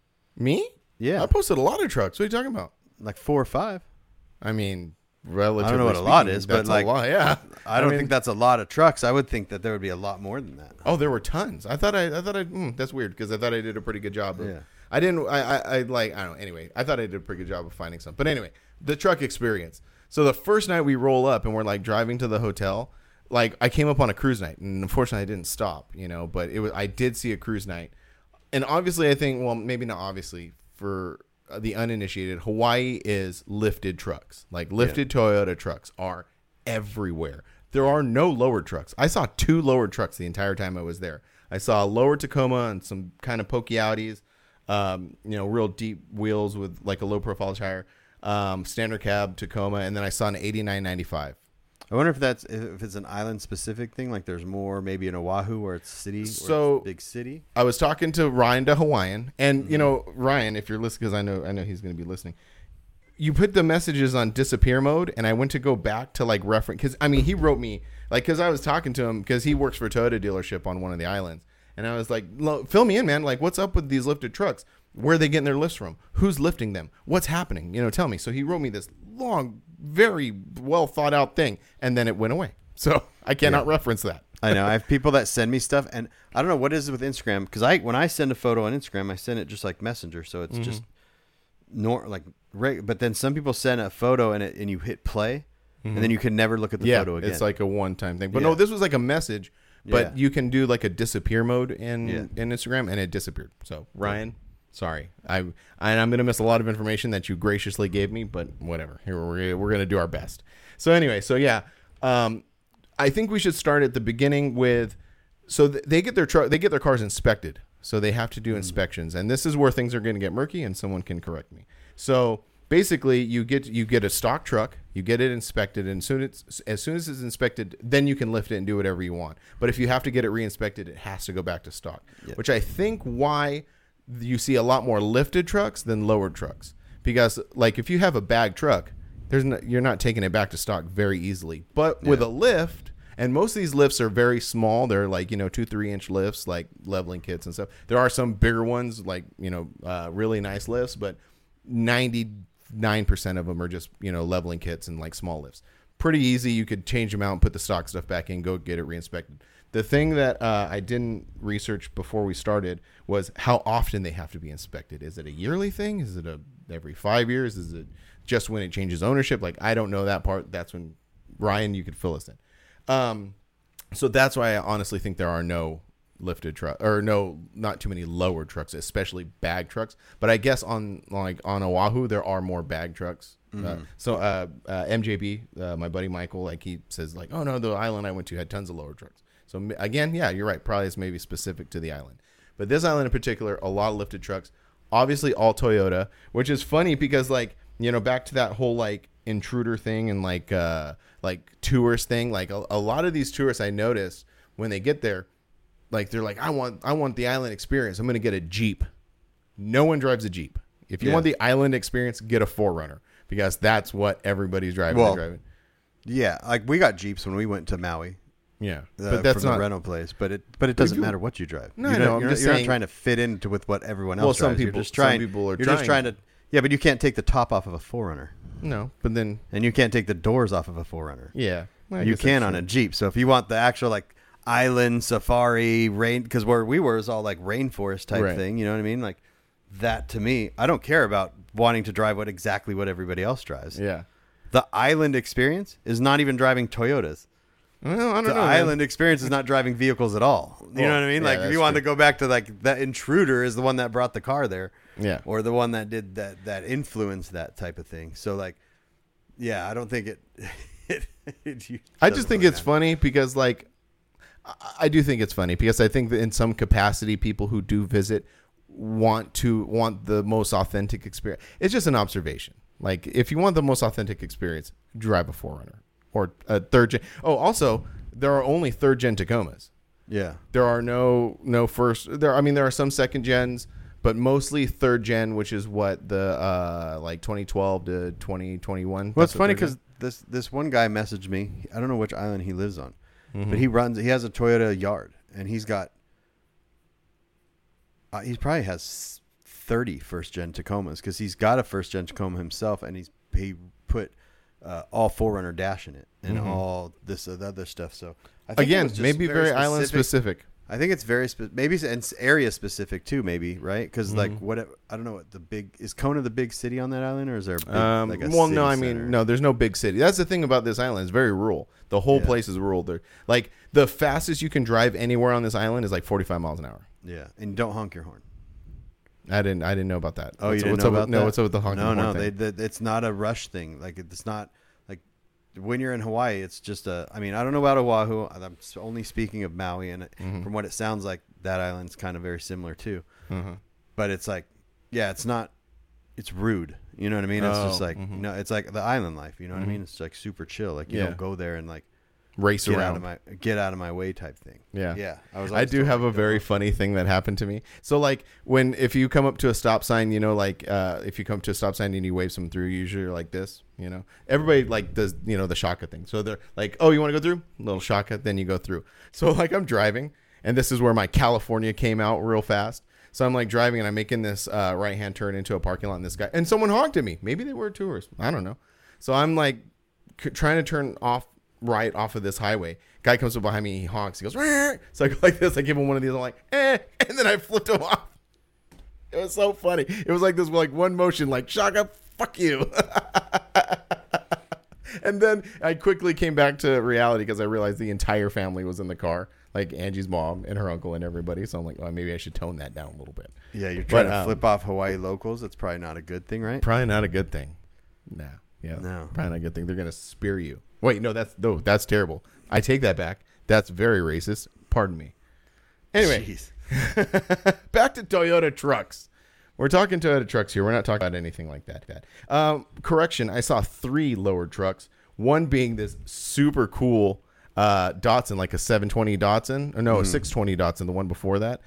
Me? Yeah, I posted a lot of trucks. What are you talking about? like four or five. I mean, relatively. I don't know what a lot speaking, is, but that's like, a lot. Yeah. I don't mean, think that's a lot of trucks. I would think that there would be a lot more than that. Oh, there were tons. I thought I. I thought I. Mm, that's weird because I thought I did a pretty good job. Of, Yeah. I didn't. I, I. I like. I don't know. Anyway, I thought I did a pretty good job of finding some. But anyway, the truck experience. So the first night we roll up and we're like driving to the hotel. Like I came up on a cruise night, and unfortunately I didn't stop. You know, but it was. I did see a cruise night, and obviously I think. Well, maybe not obviously for the uninitiated, Hawaii is lifted trucks. Like lifted Toyota trucks are everywhere. There are no lowered trucks. I saw two lowered trucks the entire time I was there. I saw a lowered Tacoma and some kind of pokey Audis, um, you know, real deep wheels with like a low profile tire, um, standard cab Tacoma, and then I saw an eighty-nine ninety-five. I wonder if that's if it's an island specific thing. Like there's more maybe in Oahu where it's city, where So- it's big city. I was talking to Ryan to Hawaiian, and you know, Ryan, if you're listening, because I know I know he's going to be listening. You put the messages on disappear mode, and I went to go back to like reference because I mean he wrote me like because I was talking to him because he works for a Toyota dealership on one of the islands, and I was like, "Lo- fill me in, man. Like, what's up with these lifted trucks? Where are they getting their lifts from? Who's lifting them? What's happening? You know, tell me." So he wrote me this long, very well thought out thing, and then it went away. So I cannot reference that. I know. I have people that send me stuff, and I don't know what it is with Instagram because I when I send a photo on Instagram, I send it just like Messenger, so it's just nor like reg- But then some people send a photo and it and you hit play, and then you can never look at the Yeah, photo again. it's like a one-time thing. But Yeah. no, this was like a message. But Yeah. you can do like a disappear mode in Yeah. in Instagram, and it disappeared. So Ryan, sorry, I and I'm gonna miss a lot of information that you graciously gave me. But whatever, here we're we're gonna do our best. So anyway, so yeah, um, I think we should start at the beginning with. So th- they get their truck, they get their cars inspected. So they have to do inspections, and this is where things are going to get murky. And someone can correct me. So basically, you get you get a stock truck, you get it inspected, and soon it's as soon as it's inspected, then you can lift it and do whatever you want. But if you have to get it re-inspected, it has to go back to stock. Yep. Which I think why you see a lot more lifted trucks than lowered trucks, because like if you have a bag truck, there's no, you're not taking it back to stock very easily. But with Yeah. a lift. And most of these lifts are very small. They're like, you know, two, three inch lifts, like leveling kits and stuff. There are some bigger ones, like, you know, uh, really nice lifts, but ninety-nine percent of them are just, you know, leveling kits and like small lifts. Pretty easy. You could change them out and put the stock stuff back in, go get it reinspected. The thing that uh, I didn't research before we started was how often they have to be inspected. Is it a yearly thing? Is it a every five years? Is it just when it changes ownership? Like, I don't know that part. That's when, Ryan, you could fill us in. Um, so that's why I honestly think there are no lifted truck or no, not too many lowered trucks, especially bag trucks. But I guess on like on Oahu, there are more bag trucks. Mm-hmm. Uh, so uh, uh, M J B, uh, my buddy Michael, like he says, like, oh no, the island I went to had tons of lowered trucks. So again, yeah, you're right. Probably it's maybe specific to the island, but this island in particular, a lot of lifted trucks. Obviously, all Toyota, which is funny because like you know back to that whole like intruder thing and like uh like tourist thing, like a, a lot of these tourists I noticed when they get there, like they're like I want I want the island experience, I'm gonna get a Jeep. No one drives a Jeep. If you Yeah. want the island experience, get a four runner, because that's what everybody's driving. Well, They're driving. Yeah, like we got Jeeps when we went to Maui. Yeah, Uh, but that's from not the rental place, but it but it doesn't you- matter what you drive. No, you I know, I'm You're, just you're saying- not trying to fit into with what everyone else Well, some drives. people- you're just some trying. people are you're just trying trying to. Yeah, but you can't take the top off of a four runner, no. But then and you can't take the doors off of a four runner. yeah, I You guess can that's on true. a Jeep. So if you want the actual like island safari rain, because where we were is all like rainforest type Right. thing. You know what I mean? Like that to me, I don't care about wanting to drive what exactly what everybody else drives. Yeah. The island experience is not even driving Toyotas. Well, I don't the know. man. island experience is not driving vehicles at all. You Well, know what I mean? yeah, Like if that's you want true. to go back to like that intruder is the one that brought the car there. Yeah. Or the one that did that that influenced that type of thing. So like, yeah, I don't think it. it, it, it I just think it's funny because like, I, I do think it's funny because I think that in some capacity, people who do visit want to want the most authentic experience. It's just an observation. Like if you want the most authentic experience, drive a four runner or a third gen. Oh, also there are only third gen Tacomas. Yeah. There are no no first there. I mean, there are some second gens, but mostly third gen, which is what the uh, like twenty twelve to twenty twenty-one. Well, it's funny because this this one guy messaged me. I don't know which island he lives on, mm-hmm. but he runs. He has a Toyota Yard, and he's got. Uh, he probably has thirty first gen Tacomas because he's got a first gen Tacoma himself, and he's he put uh, all four runner dash in it and mm-hmm. all this uh, the other stuff. So I think it again, was just maybe very, specific. island specific. I think it's very spe- maybe it's area specific too, maybe right? Because Mm-hmm. like what I don't know what the big is Kona the big city on that island, or is there a big, Um, like a well, city no, I center? mean, no, there's no big city. That's the thing about this island. It's very rural. The whole Yeah. place is rural. There, like the fastest you can drive anywhere on this island is like forty-five miles an hour. Yeah, and don't honk your horn. I didn't. I didn't know about that. Oh, what's, you didn't what's know up about with, that? No, what's up with the honking No, horn no, thing? they, they, it's not a rush thing. Like it's not like when you're in Hawaii, it's just a. I mean, I don't know about Oahu. I'm only speaking of Maui, and Mhm. from what it sounds like, that island's kind of very similar too. Uh-huh. But it's like, yeah, it's not. It's rude. You know what I mean? It's just Oh, like mhm. no, it's like the island life. You know what Mhm. I mean? It's like super chill. Like you Yeah. don't go there and like Race get around. out of my get out of my way type thing. Yeah. Yeah, I was. I always do told, have like, a very don't- funny thing that happened to me. So like when if you come up to a stop sign, you know, like uh, if you come to a stop sign and you wave someone through, usually you're like this, you know. Everybody like does, you know, the shaka thing. So they're like, oh, you want to go through? Little shaka, then you go through. So like I'm driving, and this is where my California came out real fast. So I'm like driving and I'm making this uh, right hand turn into a parking lot, and this guy and someone honked at me. Maybe they were tourists. I don't know. So I'm like c- trying to turn off right off of this highway. Guy comes up behind me, he honks, he goes, "Rrr." So I go like this, I give him one of these, I'm like, eh, and then I flipped him off. It was so funny. It was like this, like one motion, like shaka, fuck you. And then I quickly came back to reality because I realized the entire family was in the car, like Angie's mom and her uncle and everybody. So I'm like, oh, maybe I should tone that down a little bit. Yeah, you're trying But, to um, flip off Hawaii locals. That's probably not a good thing, right? Probably not a good thing. No, yeah, No. probably not a good thing. They're gonna spear you. Wait, no, that's no, that's terrible. I take that back. That's very racist. Pardon me. Anyway, Jeez. back to Toyota trucks. We're talking Toyota trucks here. We're not talking about anything like that. Bad. Um, correction. I saw three lowered trucks. One being this super cool uh, Datsun, like a seven twenty Datsun, or no, a six twenty Datsun. The one before that.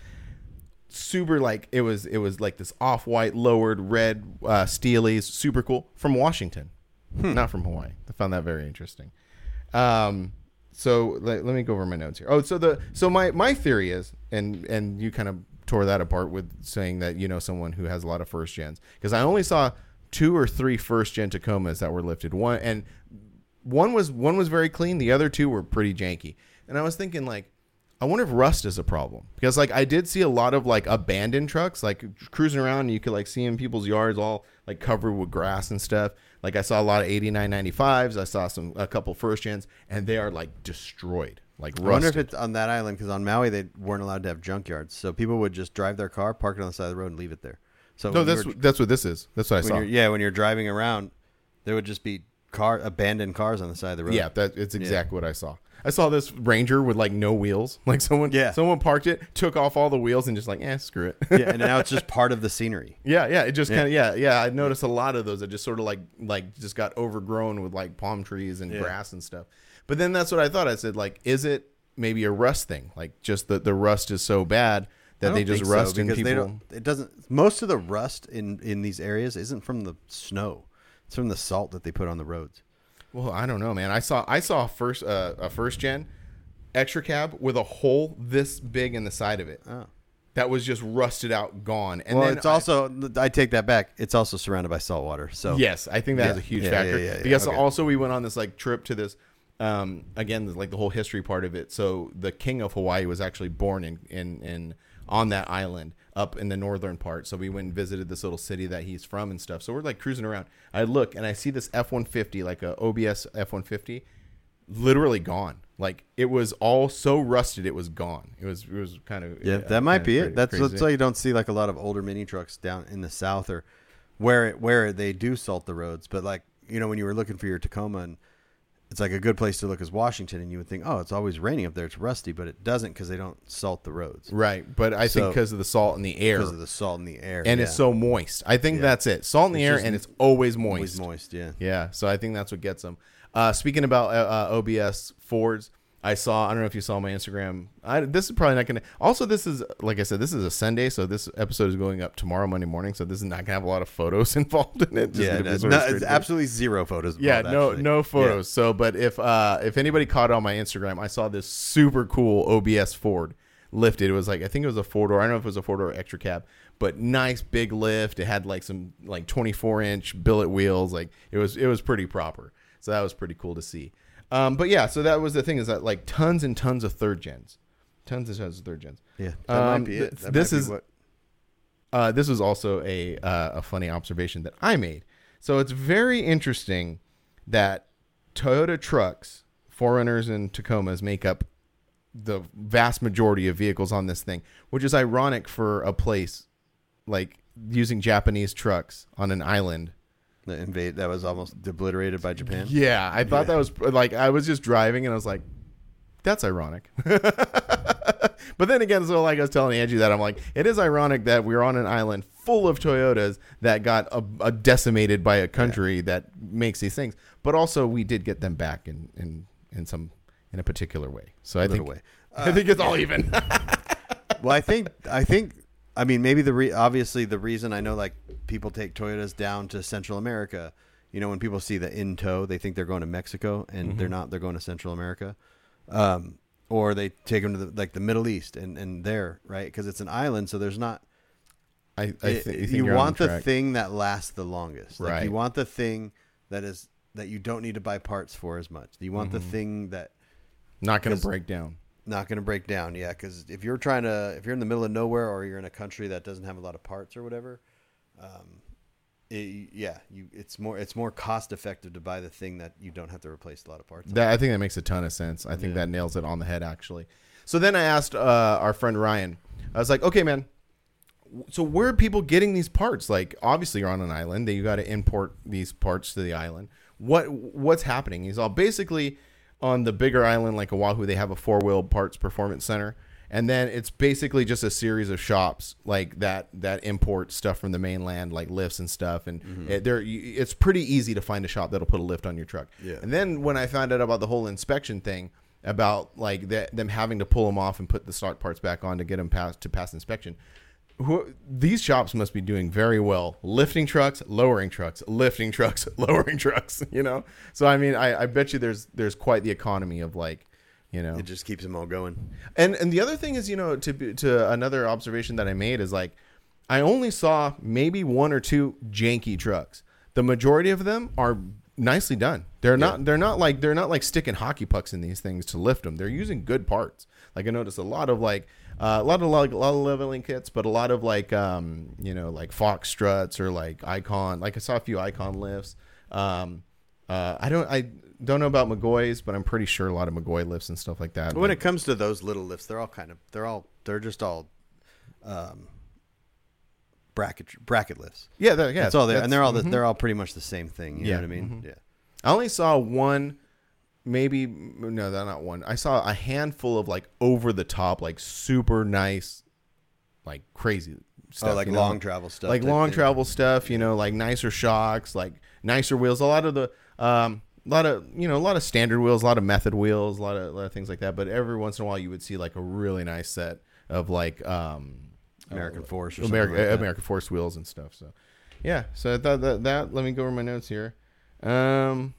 Super like it was. It was like this off-white lowered red uh, Steelies. Super cool from Washington, not from Hawaii. I found that very interesting. Um, so let, let me go over my notes here. Oh, so the so my my theory is, and and you kind of tore that apart with saying that you know someone who has a lot of first gens, because I only saw two or three first gen Tacomas that were lifted. One and one was one was very clean. The other two were pretty janky. And I was thinking like, I wonder if rust is a problem, because like I did see a lot of like abandoned trucks like cruising around, and you could like see in people's yards all like covered with grass and stuff. Like I saw a lot of eighty-nine ninety-fives. I saw some a couple first gens, and they are like destroyed, like rusted. I wonder if it's on that island, because on Maui they weren't allowed to have junkyards, so people would just drive their car, park it on the side of the road, and leave it there. So no, when you that's were- that's what this is. That's what I when saw. you're, yeah, when you're driving around, there would just be car abandoned cars on the side of the road. Yeah, that it's exactly what I saw. I saw this Ranger with like no wheels. Like someone, Yeah. someone parked it, took off all the wheels, and just like, eh, screw it. yeah, and now it's just part of the scenery. Yeah, yeah, it just Yeah. kind of yeah, yeah. I noticed a lot of those that just sort of like like just got overgrown with like palm trees and Yeah. grass and stuff. But then that's what I thought. I said like, is it maybe a rust thing? Like just that the rust is so bad that I they don't just think so, rust and because they people. don't- It doesn't. Most of the rust in in these areas isn't from the snow; it's from the salt that they put on the roads. Well, I don't know, man. I saw I saw a first uh, a first gen extra cab with a hole this big in the side of it. Oh. That was just rusted out, gone. And well, then it's I- also I take that back. It's also surrounded by salt water. So yes, I think that Yeah. has a huge Yeah, factor. yeah, yeah, yeah. Because Okay. also we went on this like trip to this, um, again, like the whole history part of it. So the king of Hawaii was actually born in in in on that island up in the northern part. So we went and visited this little city that he's from and stuff. So we're like cruising around. I look and I see this F one fifty, like a O B S F one fifty. literally gone. Like it was all so rusted, it was gone. It was it was kind of yeah. That might be it. That's that's why you don't see like a lot of older mini trucks down in the South or where it, where they do salt the roads. But like you know when you were looking for your Tacoma, and it's like a good place to look is Washington, and you would think, oh, it's always raining up there, it's rusty, but it doesn't because they don't salt the roads. Right, but I So- think because of the salt in the air, Because of the salt in the air, and yeah. it's so moist. I think Yeah. that's it. Salt in the It's air, just and it's always moist. always moist. Yeah. Yeah, so I think that's what gets them. Uh, speaking about uh, uh, O B S Fords, I saw, I don't know if you saw my Instagram. I, this is probably not going to, also this is, like I said, this is a Sunday, so this episode is going up tomorrow, Monday morning, so this is not going to have a lot of photos involved in it. Just Yeah, gonna be it's, sort of not, it's straight through. absolutely zero photos. Yeah, involved, no actually. no photos. So, but if uh, if anybody caught it on my Instagram, I saw this super cool O B S Ford lifted. It was like, I think it was a four door. I don't know if it was a four door extra cab, but nice big lift. It had like some like twenty-four inch billet wheels. Like it was it was pretty proper. So that was pretty cool to see. Um, but yeah, so that was the thing is that like tons and tons of third gens, tons and tons of third gens. Yeah, that Um, might be it. th- That this might be is- what, Uh, this was also a uh, a funny observation that I made. So it's very interesting that Toyota trucks, four runners, and Tacomas make up the vast majority of vehicles on this thing, which is ironic for a place like using Japanese trucks on an island. the invade that was almost obliterated by Japan. Yeah, I thought that was like I was just driving and I was like, that's ironic. But then again, so like I was telling Angie that I'm like, it is ironic that we're on an island full of Toyotas that got a, a decimated by a country yeah. that makes these things. But also we did get them back in in, in some in a particular way. So I think way. Uh, I think it's all even. Well, I think I think I mean maybe the re- obviously the reason I know like people take Toyotas down to Central America. You know, when people see the in tow, they think they're going to Mexico, and mm-hmm. they're not. They're going to Central America. Um, or they take them to the, like the Middle East and, and there, right? Because it's an island, so there's not. I, I it, th- you want the thing that lasts the longest, like right? You want the thing that is that you don't need to buy parts for as much. You want mm-hmm. the thing that not going to break down. Not going to break down, yeah. Because if you're trying to, if you're in the middle of nowhere or you're in a country that doesn't have a lot of parts or whatever, um, It, yeah, you. It's more. It's more cost effective to buy the thing that you don't have to replace a lot of parts. That I think that makes a ton of sense. I think yeah. that nails it on the head, actually. So then I asked uh, our friend Ryan. I was like, "Okay, man. So where are people getting these parts? Like, obviously you're on an island. That you got to import these parts to the island. What what's happening?" He's all basically on the bigger island, like Oahu. They have a four wheel parts performance center. And then it's basically just a series of shops like that that import stuff from the mainland, like lifts and stuff. And mm-hmm. it, they're, it's pretty easy to find a shop that'll put a lift on your truck. Yeah. And then when I found out about the whole inspection thing, about like the, them having to pull them off and put the stock parts back on to get them past to pass inspection, who, these shops must be doing very well, lifting trucks, lowering trucks, lifting trucks, lowering trucks. You know, so I mean, I, I bet you there's there's quite the economy of like. You know, it just keeps them all going. And and the other thing is, you know, to to another observation that I made is like, I only saw maybe one or two janky trucks. The majority of them are nicely done. They're not. Yeah. They're not like they're not like sticking hockey pucks in these things to lift them. They're using good parts. Like I noticed a lot of like uh, a lot of like a lot of leveling kits, but a lot of like um you know like Fox struts or like Icon. Like I saw a few Icon lifts. Um, uh, I don't I. Don't know about McGoy's, but I'm pretty sure a lot of McGoy lifts and stuff like that. When like, it comes to those little lifts, they're all kind of they're all they're just all um, bracket bracket lifts. Yeah, yeah, that's all they and they're all mm-hmm. the, they're all pretty much the same thing. You yeah. know what I mean? Mm-hmm. Yeah. I only saw one, maybe no, that's not one. I saw a handful of like over the top, like super nice, like crazy stuff. Oh, like you long know? travel stuff. Like long thing. travel stuff. You know, like nicer shocks, like nicer wheels. A lot of the. Um, A lot of you know, a lot of standard wheels, a lot of method wheels, a lot of, a lot of things like that. But every once in a while, you would see like a really nice set of like um, American uh, Force, or American like American Force wheels and stuff. So, yeah. So I thought that, that let me go over my notes here. Um,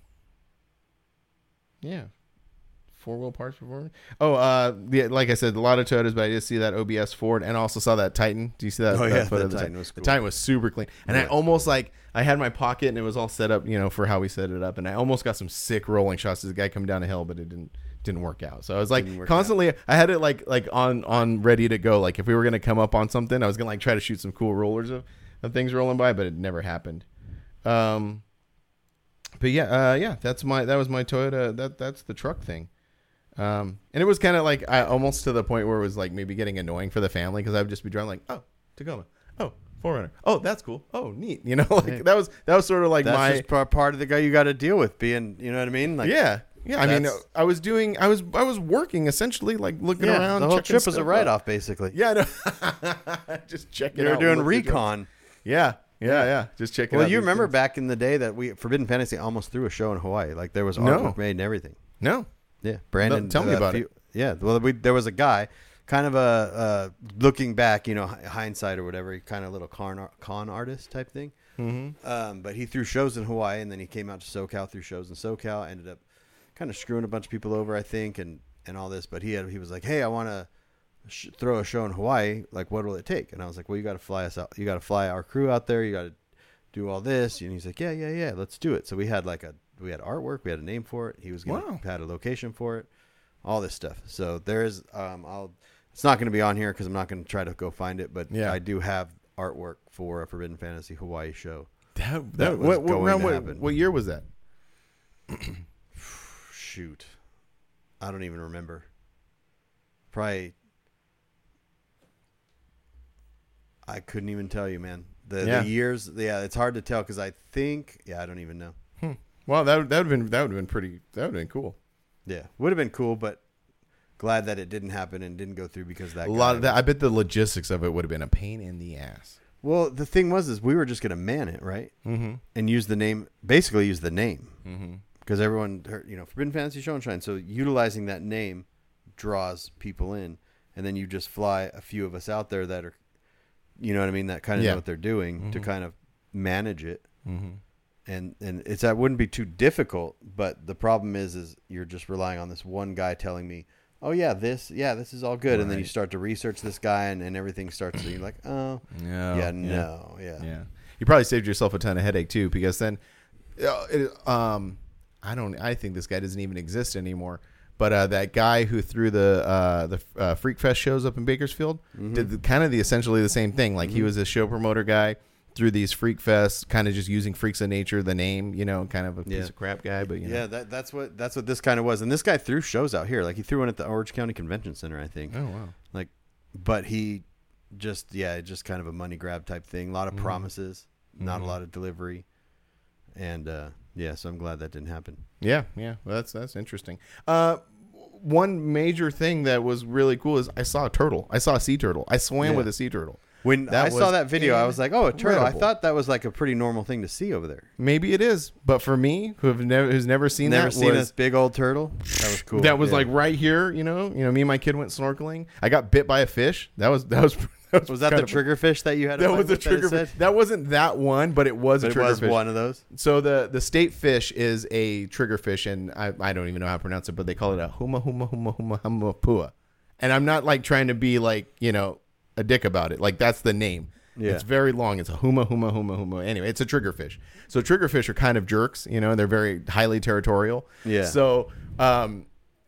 yeah, four wheel parts performance. Oh, uh, yeah, like I said, a lot of Toyotas, but I did see that O B S Ford, and I also saw that Titan. Do you see that? Oh that yeah, photo the the Titan was cool. The Titan was super clean, and yeah. I almost like. I had my pocket and it was all set up, you know, for how we set it up. And I almost got some sick rolling shots as a guy come down a hill, but it didn't didn't work out. So I was like constantly, out. I had it like like on on ready to go. Like if we were gonna come up on something, I was gonna like try to shoot some cool rollers of, of things rolling by, but it never happened. Um, but yeah, uh, yeah, that's my that was my Toyota. That that's the truck thing. Um, and it was kind of like I almost to the point where it was like maybe getting annoying for the family because I would just be driving like, oh, Tacoma, oh, four runner, oh, that's cool, oh, neat, you know, like Hey. that was that was sort of like That's my just part part of the guy you got to deal with being, you know what I mean? Like, yeah, yeah. I mean, that's- I was doing, I was, I was working essentially, like looking yeah, around. the whole checking trip was a stuff write out. off, basically. Yeah, no, just checking. You were out doing what the- recon. Yeah, yeah, yeah. Just checking. Well, out you these remember things. back in the day that we Forbidden Fantasy almost threw a show in Hawaii. Like there was No. artwork made and everything. No, Yeah, Brandon. tell me uh, about few- it. Yeah, well, we, there was a guy, kind of a uh, looking back, you know, hi- hindsight or whatever, kind of little con ar- con artist type thing. mm-hmm. Um, but he threw shows in Hawaii, and then he came out to SoCal, threw shows in SoCal. Ended up kind of screwing a bunch of people over, I think, and, and all this. But he had he was like, hey, I want to sh- throw a show in Hawaii. Like, what will it take? And I was like, well, you got to fly us out. You got to fly our crew out there. You got to do all this. And he's like, yeah, yeah, yeah, let's do it. So we had like a we had artwork, we had a name for it. He was gonna Wow. had a location for it, all this stuff. So there's um, I'll it's not going to be on here because I'm not going to try to go find it. But Yeah. I do have artwork for a Forbidden Fantasy Hawaii show. That, That that, was what, what, going around to what, happen. what year was that? Shoot, I don't even remember. Probably, I couldn't even tell you, man. The, Yeah. the years, yeah, it's hard to tell because I think, yeah, I don't even know. Hmm. Well, that that would have been that would have been pretty. That would have been cool. Yeah, would have been cool, but glad that it didn't happen and didn't go through because that A guy lot of that. was- I bet the logistics of it would have been a pain in the ass. Well, the thing was, is we were just gonna man it, right, Mm-hmm. and use the name, basically use the name, Mm-hmm. because everyone heard, you know, Forbidden Fantasy Show and Shine. So utilizing that name draws people in, and then you just fly a few of us out there that are, you know what I mean, that kind of Yeah. know what they're doing to Mhm. kind of manage it. Mm-hmm. And and it's that wouldn't be too difficult, but the problem is is you're just relying on this one guy telling me, oh yeah, this yeah this is all good, and then you Right. start to research this guy, and, and everything starts to you're like, oh Yeah. yeah, no yeah. Yeah. You probably saved yourself a ton of headache too, because then, uh, it, um, I don't. I think this guy doesn't even exist anymore. But uh, that guy who threw the uh, the uh, Freak Fest shows up in Bakersfield Mhm. did the, kind of the essentially the same thing. Like he Mhm. was a show promoter guy through these Freak Fests, kind of just using Freaks of Nature, the name, you know, kind of a Yeah. piece of crap guy. But you know. Yeah, that, that's what that's what this kind of was, and this guy threw shows out here. Like he threw one at the Orange County Convention Center, I think. Oh wow. Like, but he just yeah, just kind of a money grab type thing. A lot of Mhm. promises, not Mhm. a lot of delivery, and uh, yeah, so I'm glad that didn't happen. Yeah, yeah. Well, that's that's interesting. Uh, one major thing that was really cool is I saw a turtle. I saw a sea turtle. I swam Yeah. with a sea turtle. When That I saw was that video, I was like, "Oh, a turtle!" I incredible. thought that was like a pretty normal thing to see over there. Maybe it is, but for me, who have never who's never seen Never that, seen was, this big old turtle. That was cool. that was Yeah. like right here. You know, you know, me and my kid went snorkeling. I got bit by a fish. That was that was. That was that kind the of- trigger fish that you had? to That fight was the with that it trigger. said? Fish. That wasn't that one, but it was But a it trigger was fish. one of those. So the the state fish is a trigger fish, and I, I don't even know how to pronounce it, but they call it a huma huma huma huma huma pua. And I'm not like trying to be like, you know, a dick about it. Like that's the name. Yeah. It's very long. It's a huma huma huma huma. Anyway, it's a trigger fish. So trigger fish are kind of jerks, you know, and they're very highly territorial. Yeah. So um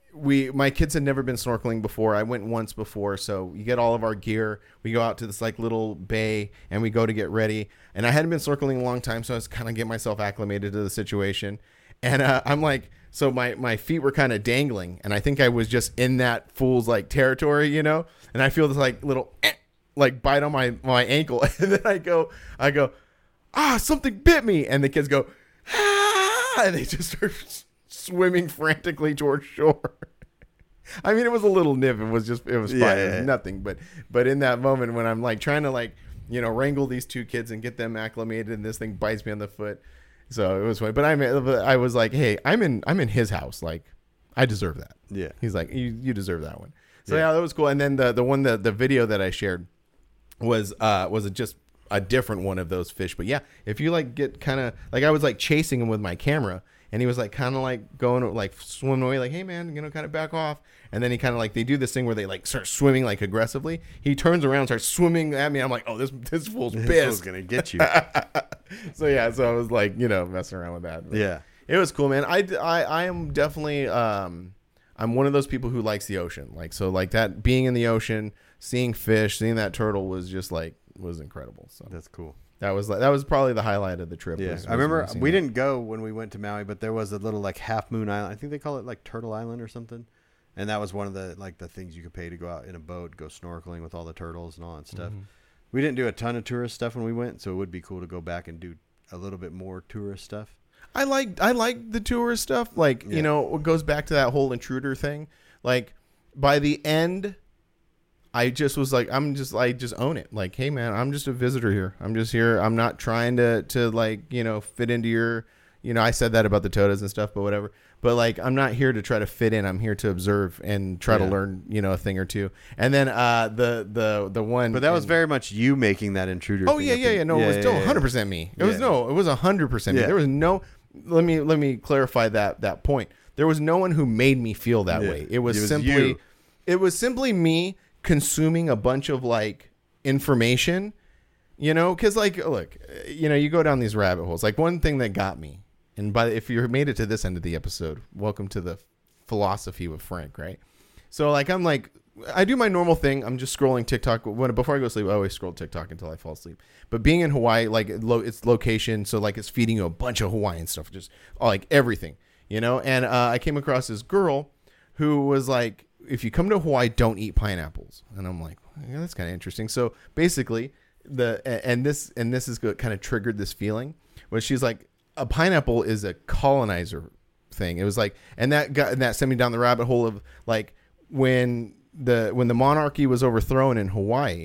we my kids had never been snorkeling before. I went once before, so we get all of our gear. We go out to this like little bay and we go to get ready. And I hadn't been snorkeling a long time, so I was kind of getting myself acclimated to the situation. And uh, I'm like, so my my feet were kind of dangling, and I think I was just in that fool's like territory, you know. And I feel this like little eh, like bite on my my ankle, and then I go I go ah something bit me, and the kids go ah, and they just start swimming frantically towards shore. I mean, it was a little nip. It was just, it was fine. Yeah, It yeah. was nothing. But, but in that moment when I'm like trying to like, you know, wrangle these two kids and get them acclimated, and this thing bites me on the foot. So it was funny. But I mean, I was like, hey, I'm in, I'm in his house. Like, I deserve that. Yeah. He's like, you, you deserve that one. So Yeah. yeah, that was cool. And then the, the one, the, the video that I shared was, uh, was just a different one of those fish. But yeah, if you like get kind of like, I was like chasing him with my camera, and he was like kind of like going like swimming away, like, hey man, you know, kind of back off. And then he kind of like, they do this thing where they like start swimming like aggressively. He turns around, starts swimming at me. I'm like, oh, this this fool's This pissed. was gonna get you. So yeah, so I was like, you know, messing around with that. But Yeah. it was cool, man. I, I, I am definitely, um, I'm one of those people who likes the ocean. Like, so like that being in the ocean, seeing fish, seeing that turtle was just like, was incredible. So That's cool. That was like that was probably the highlight of the trip. Yeah, was, I remember was we that. didn't go when we went to Maui, but there was a little like Half Moon Island. I think they call it like Turtle Island or something. And that was one of the like the things you could pay to go out in a boat, go snorkeling with all the turtles and all that stuff. Mm-hmm. We didn't do a ton of tourist stuff when we went, so it would be cool to go back and do a little bit more tourist stuff. I like I like the tourist stuff. Like Yeah. you know, it goes back to that whole intruder thing. Like by the end, I just was like, I'm just like, just own it. Like, hey man, I'm just a visitor here. I'm just here. I'm not trying to, to like, you know, fit into your, you know, I said that about the Todas and stuff, but whatever. But like, I'm not here to try to fit in. I'm here to observe and try Yeah. to learn, you know, a thing or two. And then uh, the, the, the one, But that was and- very much you making that intruder. Oh thing, yeah, I yeah, think. yeah. No, it was still one hundred percent me. It was Yeah. no, it was one hundred percent me. Yeah. There was no, let me, let me clarify that, that point. There was no one who made me feel that Yeah. way. It was, It was simply, you. it was simply me consuming a bunch of like information, you know, because like, look, you know, you go down these rabbit holes. Like one thing that got me, and by if you made it to this end of the episode, welcome to the philosophy with Frank, right? So like, I'm like, I do my normal thing. I'm just scrolling TikTok. When before I go to sleep, I always scroll TikTok until I fall asleep. But being in Hawaii, like lo, it's location, so like it's feeding you a bunch of Hawaiian stuff, just like everything, you know. And uh, I came across this girl who was like, if you come to Hawaii, don't eat pineapples. And I'm like, yeah, that's kind of interesting. So basically, the and this and this is kind of triggered this feeling where she's like, a pineapple is a colonizer thing. It was like, and that got and that sent me down the rabbit hole of like when the when the monarchy was overthrown in Hawaii,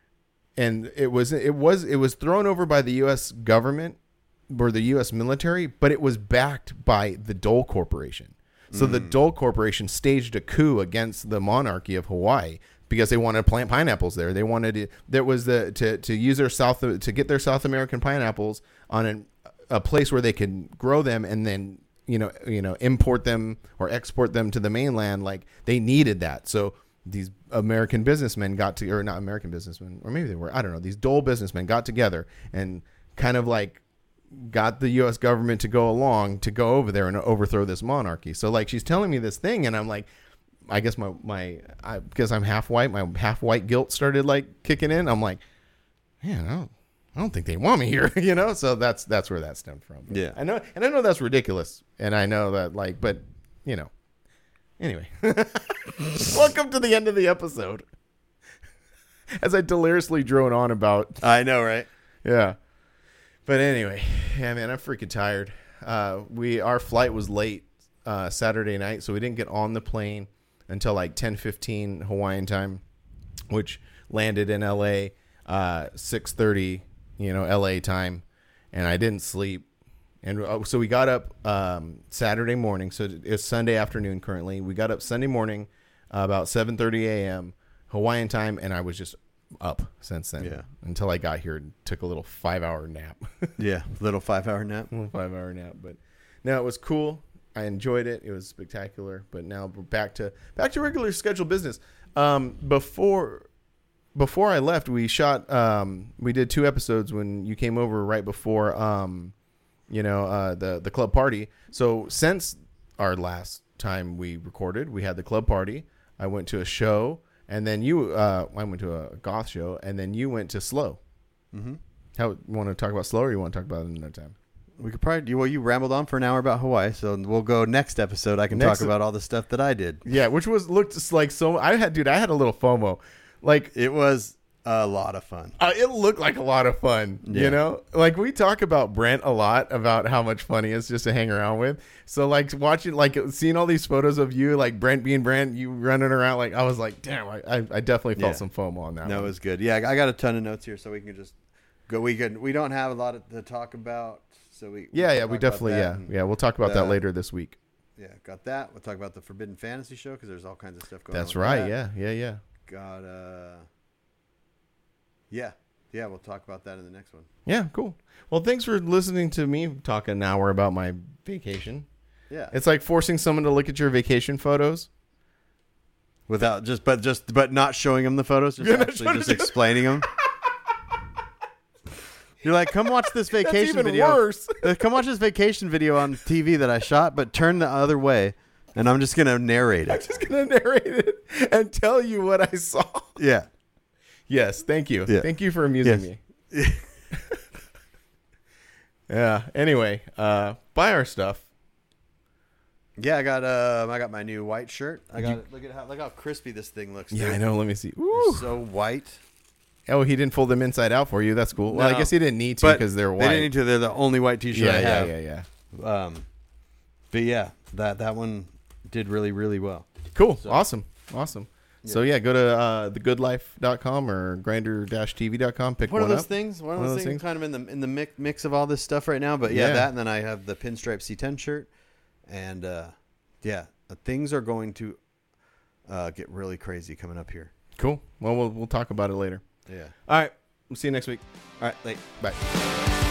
and it was it was it was thrown over by the U S government or the U S military, but it was backed by the Dole Corporation. So the Dole Corporation staged a coup against the monarchy of Hawaii because they wanted to plant pineapples there. They wanted to, there was the to, to use their South to get their South American pineapples on an, a place where they could grow them and then you know you know import them or export them to the mainland. Like they needed that. So these American businessmen got to or not American businessmen or maybe they were I don't know. These Dole businessmen got together and kind of like got the U S government to go along to go over there and overthrow this monarchy. So like she's telling me this thing and I'm like, I guess my, my, I guess I'm half white. My half white guilt started like kicking in. I'm like, man, I don't, I don't think they want me here, you know? So that's, that's where that stemmed from. But Yeah. I know. And I know that's ridiculous. And I know that like, but you know, anyway, welcome to the end of the episode as I deliriously drone on about, I know, right? yeah. But anyway, yeah, man, I'm freaking tired. Uh, we our flight was late uh, Saturday night, so we didn't get on the plane until like ten fifteen Hawaiian time, which landed in L A uh, six thirty, you know, L A time, and I didn't sleep. And uh, so we got up um, Saturday morning. So it's Sunday afternoon currently. We got up Sunday morning uh, about seven thirty a.m. Hawaiian time, and I was just up since then. Yeah. Until I got here and took a little five hour nap. Yeah, little five hour nap. little five hour nap. But no, it was cool. I enjoyed it. It was spectacular. But now we're back to back to regular scheduled business. Um, before before I left, we shot um, we did two episodes when you came over right before um, you know, uh, the the club party. So since our last time we recorded, we had the club party. I went to a show. And then you, uh, I went to a goth show, and then you went to Slow. Mm-hmm. How you want to talk about Slow, or you want to talk about it another time? We could probably, well, you rambled on for an hour about Hawaii, so we'll go next episode. I can Next talk about all the stuff that I did. Yeah, which was looked like so. I had, dude, I had a little FOMO. Like It was a lot of fun. uh, it looked like a lot of fun. Yeah. You know, like we talk about Brent a lot about how much fun he is just to hang around with. So like watching, like seeing all these photos of you, like Brent being Brent, you running around, like I was like, damn, I, I, I definitely felt Yeah. some FOMO on that. That one. was good. Yeah, I got a ton of notes here, so we can just go. We could. We don't have a lot to talk about, so we. Yeah, we yeah, can we talk about definitely, that yeah, and- yeah. We'll talk about that the- later this week. Yeah, got that. We'll talk about the Forbidden Fantasy show because there's all kinds of stuff going That's on. with right. that. Yeah, yeah, yeah. Got uh. Yeah, yeah. We'll talk about that in the next one. Yeah, cool. Well, thanks for listening to me talk an hour about my vacation. Yeah. It's like forcing someone to look at your vacation photos. Without just, but just, but not showing them the photos, just You're not actually showing just them. explaining them. You're like, come watch this That's vacation even video. worse. Uh, Come watch this vacation video on T V that I shot, but turn the other way, and I'm just gonna narrate I'm it. just going to narrate it and tell you what I saw. Yeah. Yes, thank you. Yeah. Thank you for amusing Yes. me. Yeah. Anyway, uh, buy our stuff. Yeah, I got um, I got my new white shirt. I got it. Look at how look how crispy this thing looks. Yeah, dude. I know. Let me see. Ooh. It's so white. Oh, he didn't fold them inside out for you. That's cool. Well, I No. guess he didn't need to But because they're white. They didn't need to. They're the only white T-shirt yeah, I yeah, have. yeah, yeah. Um, but yeah, that that one did really really well. Cool. So- Awesome. Awesome. Yeah. So yeah, go to uh, the good life dot com or grinder dash t v dot com. Pick One one, of those up. things. One, One of of those those things, kind of in the in the mix, mix of all this stuff right now. But yeah, Yeah. that, and then I have the pinstripe C ten shirt, and uh, yeah, uh, things are going to uh, get really crazy coming up here. Cool. Well, we'll we'll talk about it later. Yeah. All right. We'll see you next week. All right. Like. Bye.